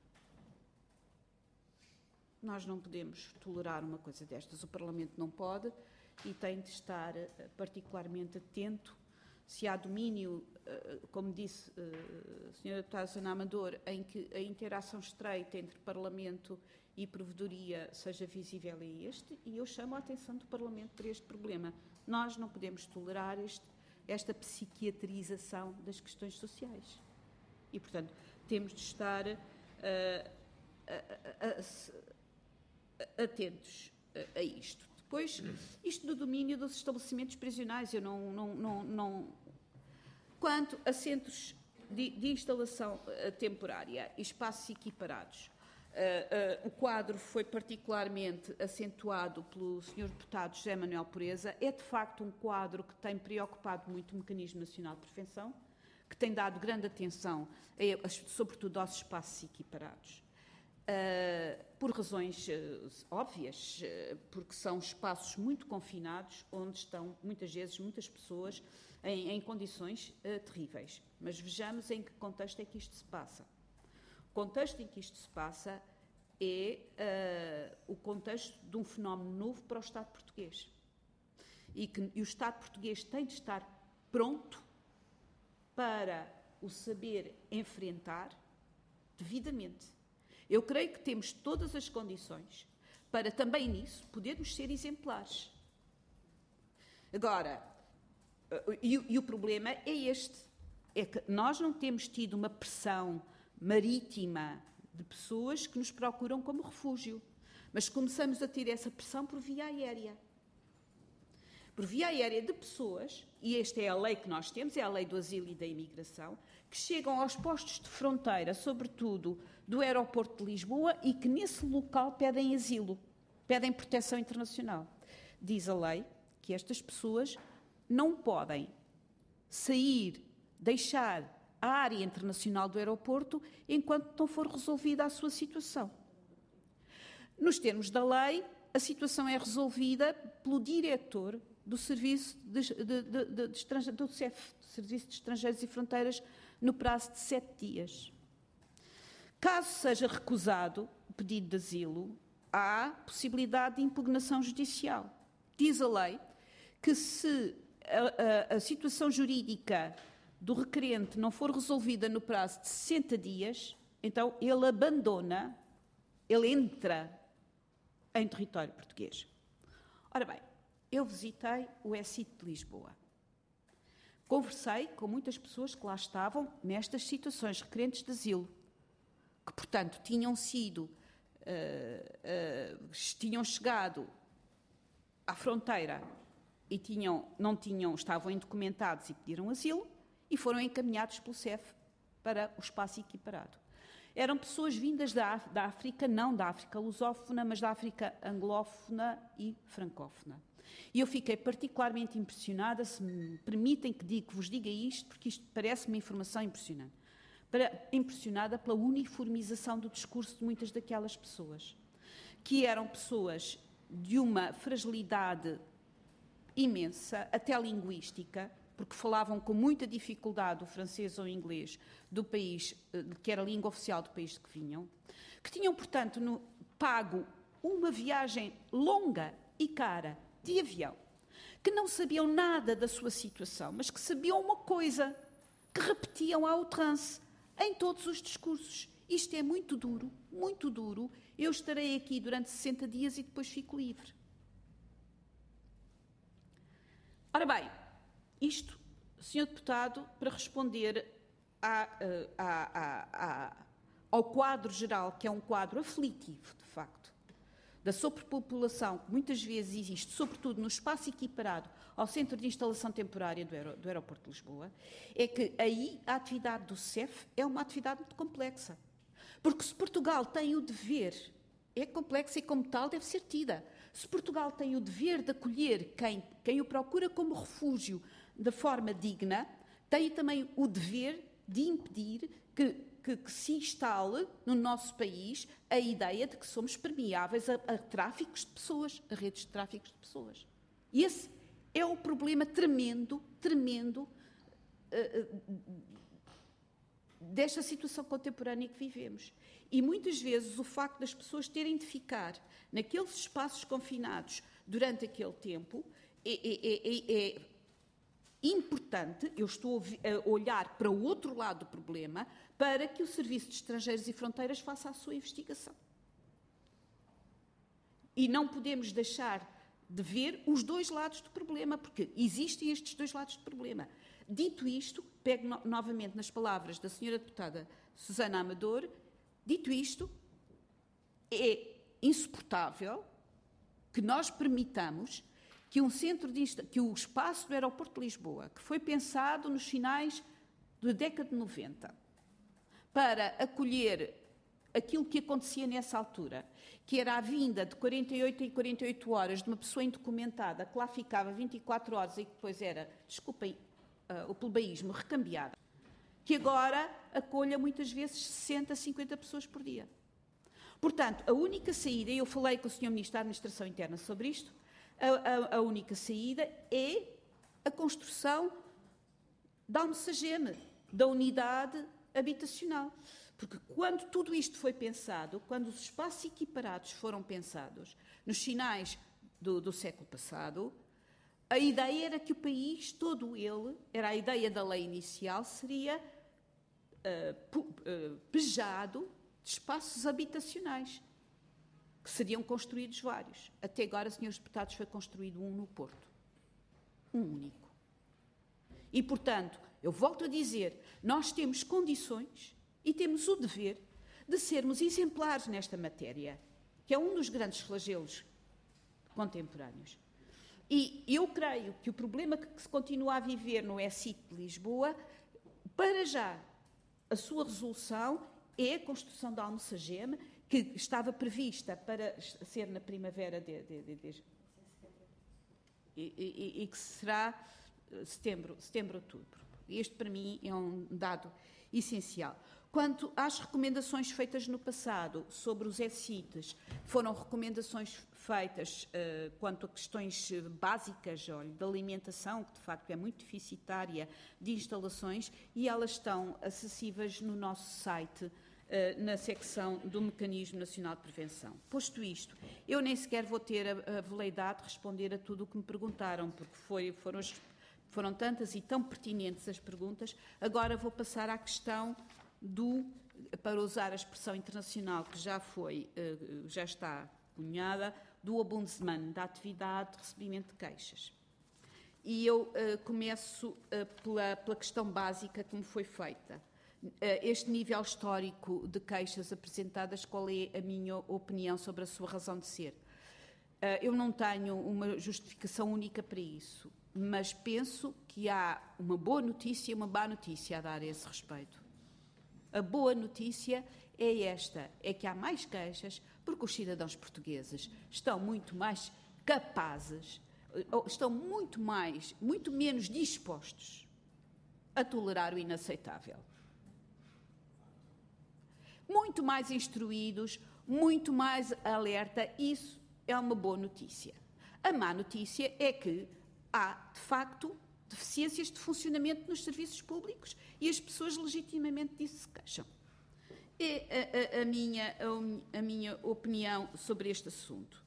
Nós não podemos tolerar uma coisa destas. O Parlamento não pode e tem de estar particularmente atento se há domínio, como disse a Sra. Deputada Susana Amador, em que a interação estreita entre Parlamento e Provedoria seja visível a este, e eu chamo a atenção do Parlamento para este problema. Nós não podemos tolerar esta psiquiatrização das questões sociais. E, portanto, temos de estar atentos a isto. Depois, isto do domínio dos estabelecimentos prisionais, eu não... Quanto a centros de instalação temporária e espaços equiparados, o quadro foi particularmente acentuado pelo Sr. Deputado José Manuel Pureza. É, de facto, um quadro que tem preocupado muito o Mecanismo Nacional de Prevenção, que tem dado grande atenção, sobretudo aos espaços equiparados. Por razões óbvias, porque são espaços muito confinados, onde estão, muitas vezes, muitas pessoas em condições terríveis. Mas vejamos em que contexto é que isto se passa. O contexto em que isto se passa é o contexto de um fenómeno novo para o Estado português. E o Estado português tem de estar pronto para o saber enfrentar devidamente. Eu creio que temos todas as condições para também nisso podermos ser exemplares. Agora, e o problema é este, é que nós não temos tido uma pressão marítima de pessoas que nos procuram como refúgio, mas começamos a ter essa pressão por via aérea. Por via aérea de pessoas, e esta é a lei que nós temos, é a lei do asilo e da imigração, que chegam aos postos de fronteira, sobretudo do aeroporto de Lisboa, e que nesse local pedem asilo, pedem proteção internacional. Diz a lei que estas pessoas não podem sair, deixar à área internacional do aeroporto enquanto não for resolvida a sua situação. Nos termos da lei, a situação é resolvida pelo diretor do Serviço do CEF, Serviço de Estrangeiros e Fronteiras, no prazo de 7 dias. Caso seja recusado o pedido de asilo, há possibilidade de impugnação judicial. Diz a lei que se a situação jurídica do requerente não for resolvida no prazo de 60 dias, então ele abandona, ele entra em território português. Ora bem, eu visitei o ECIT de Lisboa. Conversei com muitas pessoas que lá estavam nestas situações, requerentes de asilo, que, portanto, tinham chegado à fronteira e estavam indocumentados e pediram asilo e foram encaminhados pelo CEF para o espaço equiparado. Eram pessoas vindas da África, não da África lusófona, mas da África anglófona e francófona. E eu fiquei particularmente impressionada, se me permitem que vos diga isto, porque isto parece-me informação impressionante. Impressionada pela uniformização do discurso de muitas daquelas pessoas, que eram pessoas de uma fragilidade imensa, até linguística, porque falavam com muita dificuldade o francês ou o inglês do país, que era a língua oficial do país de que vinham, que tinham, portanto, pago uma viagem longa e cara de avião, que não sabiam nada da sua situação, mas que sabiam uma coisa, que repetiam à outrance em todos os discursos. Isto é muito duro, eu estarei aqui durante 60 dias e depois fico livre. Ora bem, isto, Sr. Deputado, para responder ao quadro geral, que é um quadro aflitivo, de facto, da sobrepopulação que muitas vezes existe, sobretudo no espaço equiparado ao Centro de Instalação Temporária do Aeroporto de Lisboa, é que aí a atividade do CEF é uma atividade muito complexa. Porque se Portugal tem o dever, é complexa e como tal deve ser tida, se Portugal tem o dever de acolher quem o procura como refúgio de forma digna, tem também o dever de impedir que se instale no nosso país a ideia de que somos permeáveis a tráficos de pessoas, a redes de tráficos de pessoas. E esse é o problema tremendo desta situação contemporânea que vivemos. E muitas vezes o facto das pessoas terem de ficar naqueles espaços confinados durante aquele tempo é importante. Eu estou a olhar para o outro lado do problema para que o Serviço de Estrangeiros e Fronteiras faça a sua investigação. E não podemos deixar de ver os dois lados do problema, porque existem estes dois lados do problema. Dito isto, pego novamente nas palavras da Sra. Deputada Susana Amador, dito isto, é insuportável que nós permitamos que que o espaço do aeroporto de Lisboa, que foi pensado nos finais da década de 90, para acolher aquilo que acontecia nessa altura, que era a vinda de 48 em 48 horas de uma pessoa indocumentada que lá ficava 24 horas e que depois era, desculpem o plebeísmo, recambiada, que agora acolha muitas vezes 60, 50 pessoas por dia. Portanto, a única saída, e eu falei com o Sr. Ministro da Administração Interna sobre isto, a única saída é a construção da Almocageme, da unidade habitacional. Porque quando tudo isto foi pensado, quando os espaços equiparados foram pensados, nos finais do século passado, a ideia era que o país, todo ele, era a ideia da lei inicial, seria pejado de espaços habitacionais, que seriam construídos vários. Até agora, senhores deputados, foi construído um no Porto. Um único. E, portanto, eu volto a dizer, nós temos condições e temos o dever de sermos exemplares nesta matéria, que é um dos grandes flagelos contemporâneos. E eu creio que o problema que se continua a viver no ECIT de Lisboa, para já, a sua resolução é a construção da Almocageme, que estava prevista para ser na primavera e que será setembro, outubro. Este, para mim, é um dado essencial. Quanto às recomendações feitas no passado sobre os ECITs, foram recomendações feitas quanto a questões básicas, olha, de alimentação, que de facto é muito deficitária, de instalações, e elas estão acessíveis no nosso site, na secção do Mecanismo Nacional de Prevenção. Posto isto, eu nem sequer vou ter a veleidade de responder a tudo o que me perguntaram, porque foram tantas e tão pertinentes as perguntas. Agora vou passar à questão para usar a expressão internacional que já está cunhada, do Ombudsman, da atividade de recebimento de queixas. E eu começo pela questão básica que me foi feita. Este nível histórico de queixas apresentadas, qual é a minha opinião sobre a sua razão de ser? Eu não tenho uma justificação única para isso, mas penso que há uma boa notícia e uma má notícia a dar a esse respeito. A boa notícia é esta, é que há mais queixas porque os cidadãos portugueses estão muito mais capazes, estão muito menos dispostos a tolerar o inaceitável. Muito mais instruídos, muito mais alerta, isso é uma boa notícia. A má notícia é que há, de facto, deficiências de funcionamento nos serviços públicos e as pessoas legitimamente disso se queixam. É a minha opinião sobre este assunto.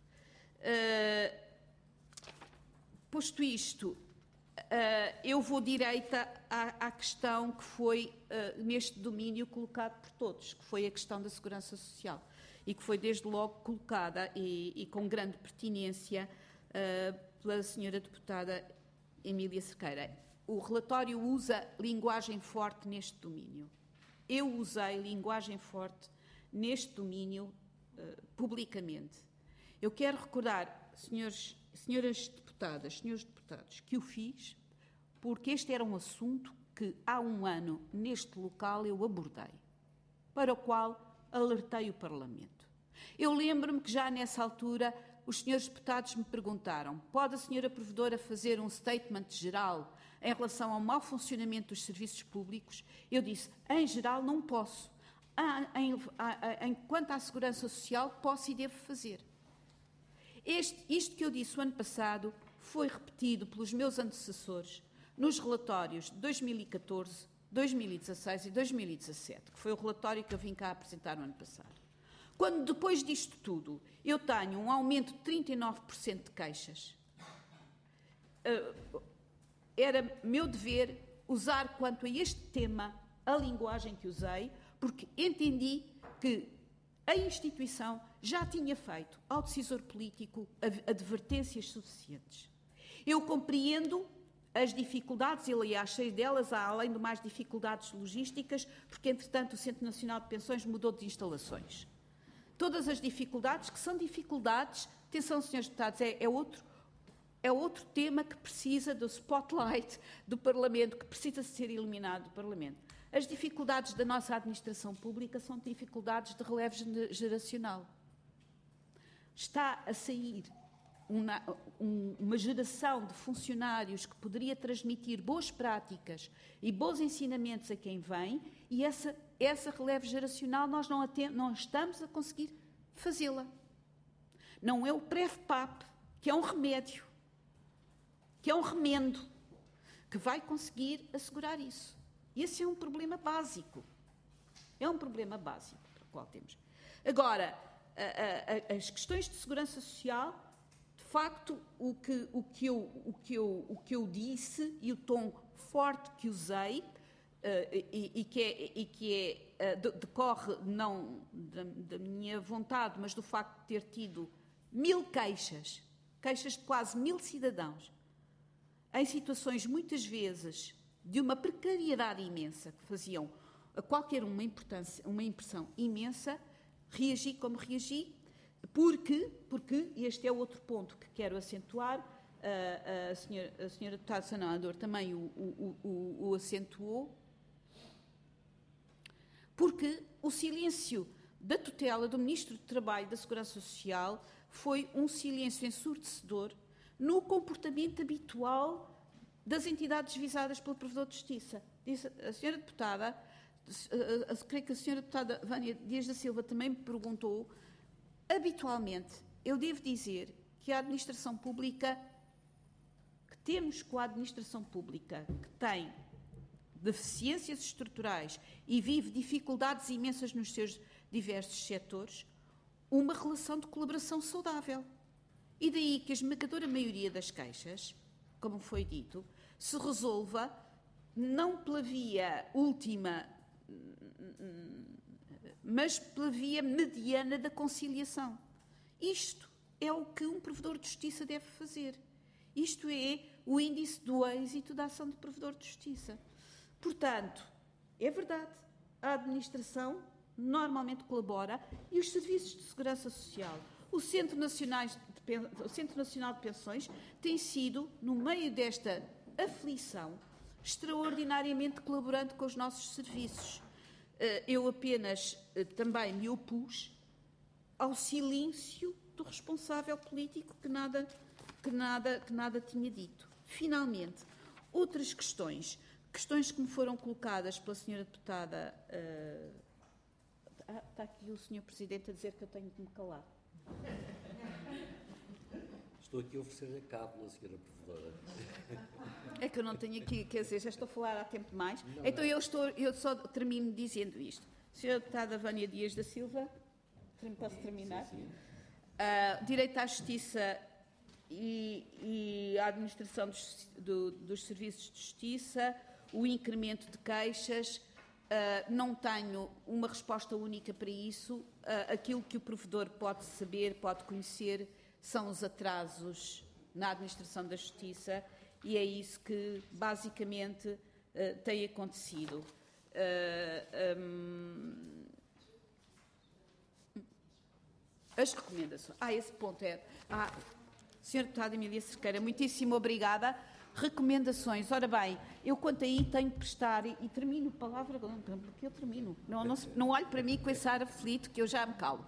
Posto isto, eu vou direita à questão que foi neste domínio colocado por todos, que foi a questão da segurança social e que foi desde logo colocada e com grande pertinência pela senhora deputada Emília Cerqueira. O relatório usa linguagem forte neste domínio. Eu usei linguagem forte neste domínio publicamente. Eu quero recordar, senhoras deputadas, senhores deputados, que o fiz porque este era um assunto que há um ano neste local eu abordei, para o qual alertei o Parlamento. Eu lembro-me que já nessa altura os senhores deputados me perguntaram: pode a senhora Provedora fazer um statement geral em relação ao mau funcionamento dos serviços públicos? Eu disse: em geral não posso. Quanto à segurança social, posso e devo fazer. Isto que eu disse o ano passado foi repetido pelos meus antecessores nos relatórios de 2014, 2016 e 2017, que foi o relatório que eu vim cá apresentar no ano passado. Quando, depois disto tudo, eu tenho um aumento de 39% de queixas, era meu dever usar, quanto a este tema, a linguagem que usei, porque entendi que a instituição já tinha feito ao decisor político advertências suficientes. Eu compreendo as dificuldades, e aliás, cheio delas, há além de mais dificuldades logísticas, porque, entretanto, o Centro Nacional de Pensões mudou de instalações. Todas as dificuldades, que são dificuldades, atenção, senhores deputados, é outro tema que precisa do spotlight do Parlamento, que precisa ser eliminado do Parlamento. As dificuldades da nossa administração pública são dificuldades de relevo geracional. Está a sair uma geração de funcionários que poderia transmitir boas práticas e bons ensinamentos a quem vem, e essa relevo geracional nós não estamos a conseguir fazê-la. Não é o PREVPAP, que é um remédio, que é um remendo, que vai conseguir assegurar isso. E esse é um problema básico. É um problema básico para o qual temos. Agora, as questões de segurança social, de facto, o que eu disse e o tom forte que usei, decorre não da minha vontade, mas do facto de ter tido 1000 queixas de quase 1000 cidadãos, em situações muitas vezes de uma precariedade imensa, que faziam a qualquer uma impressão imensa, reagi como reagi, porque este é outro ponto que quero acentuar, a senhora deputada Sana Amador também o acentuou, porque o silêncio da tutela do Ministro do Trabalho e da Segurança Social foi um silêncio ensurdecedor no comportamento habitual das entidades visadas pelo Provedor de Justiça. Disse a senhora deputada, creio que a senhora deputada Vânia Dias da Silva também me perguntou, habitualmente, eu devo dizer que a administração pública, que temos com a administração pública, que tem deficiências estruturais e vive dificuldades imensas nos seus diversos setores, uma relação de colaboração saudável. E daí que a esmagadora maioria das queixas, como foi dito, se resolva não pela via última, mas pela via mediana da conciliação. Isto é o que um provedor de justiça deve fazer. Isto é o índice do êxito da ação de provedor de justiça. Portanto, é verdade, a administração normalmente colabora e os serviços de segurança social, o Centro Nacional de Pensões tem sido, no meio desta aflição, extraordinariamente colaborante com os nossos serviços. Eu apenas também me opus ao silêncio do responsável político que nada tinha dito. Finalmente, outras questões que me foram colocadas pela senhora deputada. Está aqui o senhor Presidente a dizer que eu tenho de me calar. Estou aqui a oferecer a cabo, senhora Provedora. É que eu não tenho aqui, quer dizer, já estou a falar há tempo demais. Não, então eu só termino dizendo isto. Senhora deputada Vânia Dias da Silva, posso terminar? Sim. Direito à justiça e à administração dos serviços de justiça, o incremento de queixas, não tenho uma resposta única para isso. Aquilo que o provedor pode saber, pode conhecer, são os atrasos na administração da justiça e é isso que, basicamente, tem acontecido. As recomendações. Esse ponto é... Sr. Deputado Emília Cerqueira, muitíssimo obrigada. Recomendações. Ora bem, eu quanto aí tenho que prestar, e termino, palavra, porque eu termino. Não olho para mim com esse ar aflito que eu já me calo.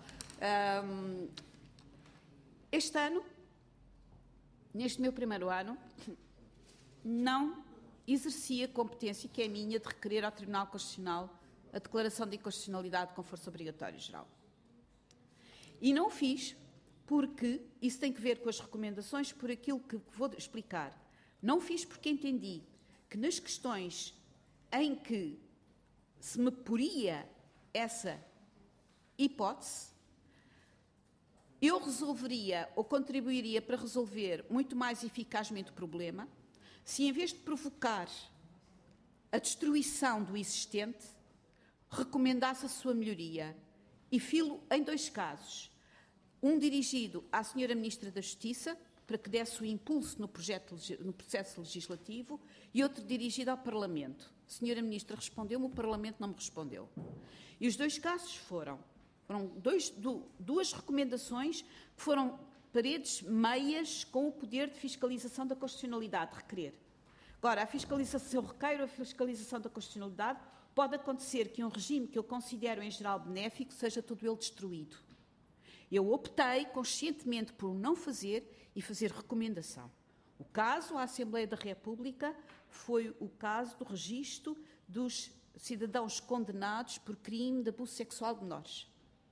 Este ano, neste meu primeiro ano, não exerci a competência que é minha de requerer ao Tribunal Constitucional a declaração de inconstitucionalidade com força obrigatória geral. E não fiz porque, isso tem que ver com as recomendações, por aquilo que vou explicar. Não fiz porque entendi que nas questões em que se me poria essa hipótese, eu resolveria ou contribuiria para resolver muito mais eficazmente o problema se, em vez de provocar a destruição do existente, recomendasse a sua melhoria. E filo em dois casos. Um dirigido à Sra. Ministra da Justiça, para que desse o impulso no processo legislativo, e outro dirigido ao Parlamento. A Sra. Ministra respondeu-me, o Parlamento não me respondeu. E os dois casos foram duas recomendações que foram paredes meias com o poder de fiscalização da constitucionalidade, de requerer. Agora, a fiscalização, se eu requeiro a fiscalização da constitucionalidade, pode acontecer que um regime que eu considero em geral benéfico seja todo ele destruído. Eu optei conscientemente por não fazer e fazer recomendação. O caso à Assembleia da República foi o caso do registro dos cidadãos condenados por crime de abuso sexual de menores.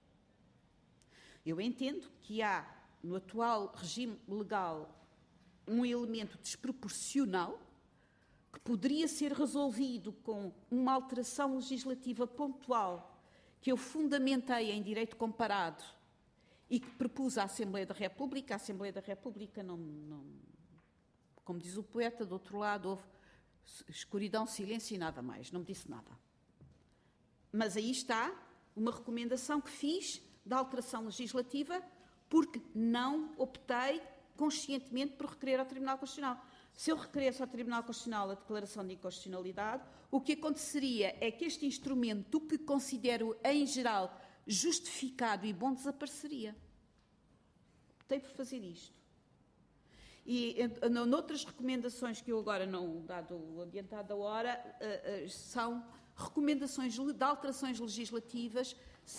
Eu entendo que há, no atual regime legal, um elemento desproporcional que poderia ser resolvido com uma alteração legislativa pontual que eu fundamentei em direito comparado e que propus à Assembleia da República. A Assembleia da República não, como diz o poeta, do outro lado houve escuridão, silêncio e nada mais, não me disse nada. Mas aí está uma recomendação que fiz da alteração legislativa porque não optei conscientemente por requerer ao Tribunal Constitucional. Se eu requeresse ao Tribunal Constitucional a declaração de inconstitucionalidade, o que aconteceria é que este instrumento, que considero em geral justificado e bom, desapareceria. Optei por fazer isto. E noutras recomendações que eu agora não, dado o adiantado da hora, são recomendações de alterações legislativas,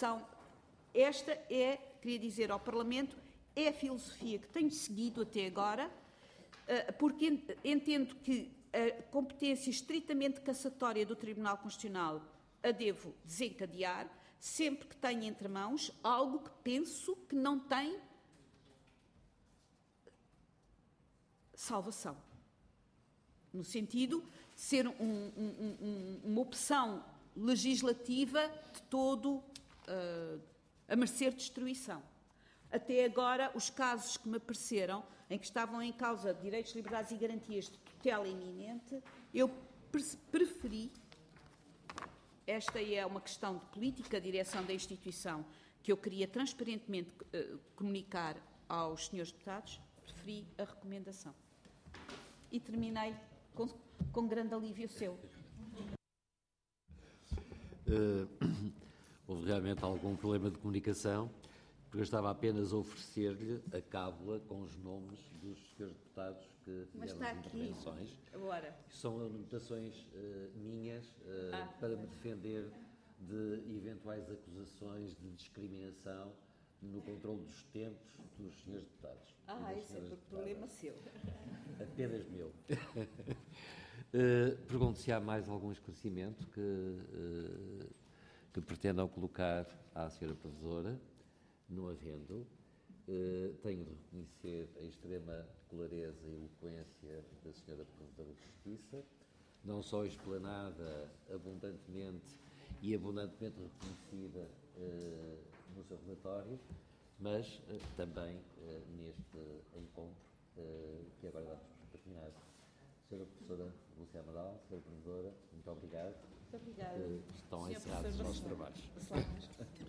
queria dizer ao Parlamento, é a filosofia que tenho seguido até agora, porque entendo que a competência estritamente cassatória do Tribunal Constitucional a devo desencadear sempre que tenha entre mãos algo que penso que não tem salvação. No sentido de ser uma opção legislativa de todo a merecer destruição. Até agora, os casos que me apareceram, em que estavam em causa direitos, liberdades e garantias de tutela iminente, eu preferi, esta é uma questão de política, direção da instituição, que eu queria transparentemente comunicar aos senhores deputados, preferi a recomendação. E terminei com grande alívio seu. Houve realmente algum problema de comunicação, porque eu estava apenas a oferecer-lhe a cábula com os nomes dos senhores deputados que fizeram as intervenções. Agora. São anotações minhas para me defender de eventuais acusações de discriminação no controle dos tempos dos senhores deputados. Isso é problema seu. Apenas meu. Pergunto se há mais algum esclarecimento que pretendam colocar à senhora professora. Não havendo, tenho de reconhecer a extrema clareza e eloquência da senhora Provedora de Justiça, não só explanada abundantemente reconhecida no seu relatório, mas também neste encontro que agora damos por terminado. Senhora Professora Lúcia Amaral, Senhora Provedora, muito obrigado. Muito obrigada. Estão encerrados os nossos trabalhos.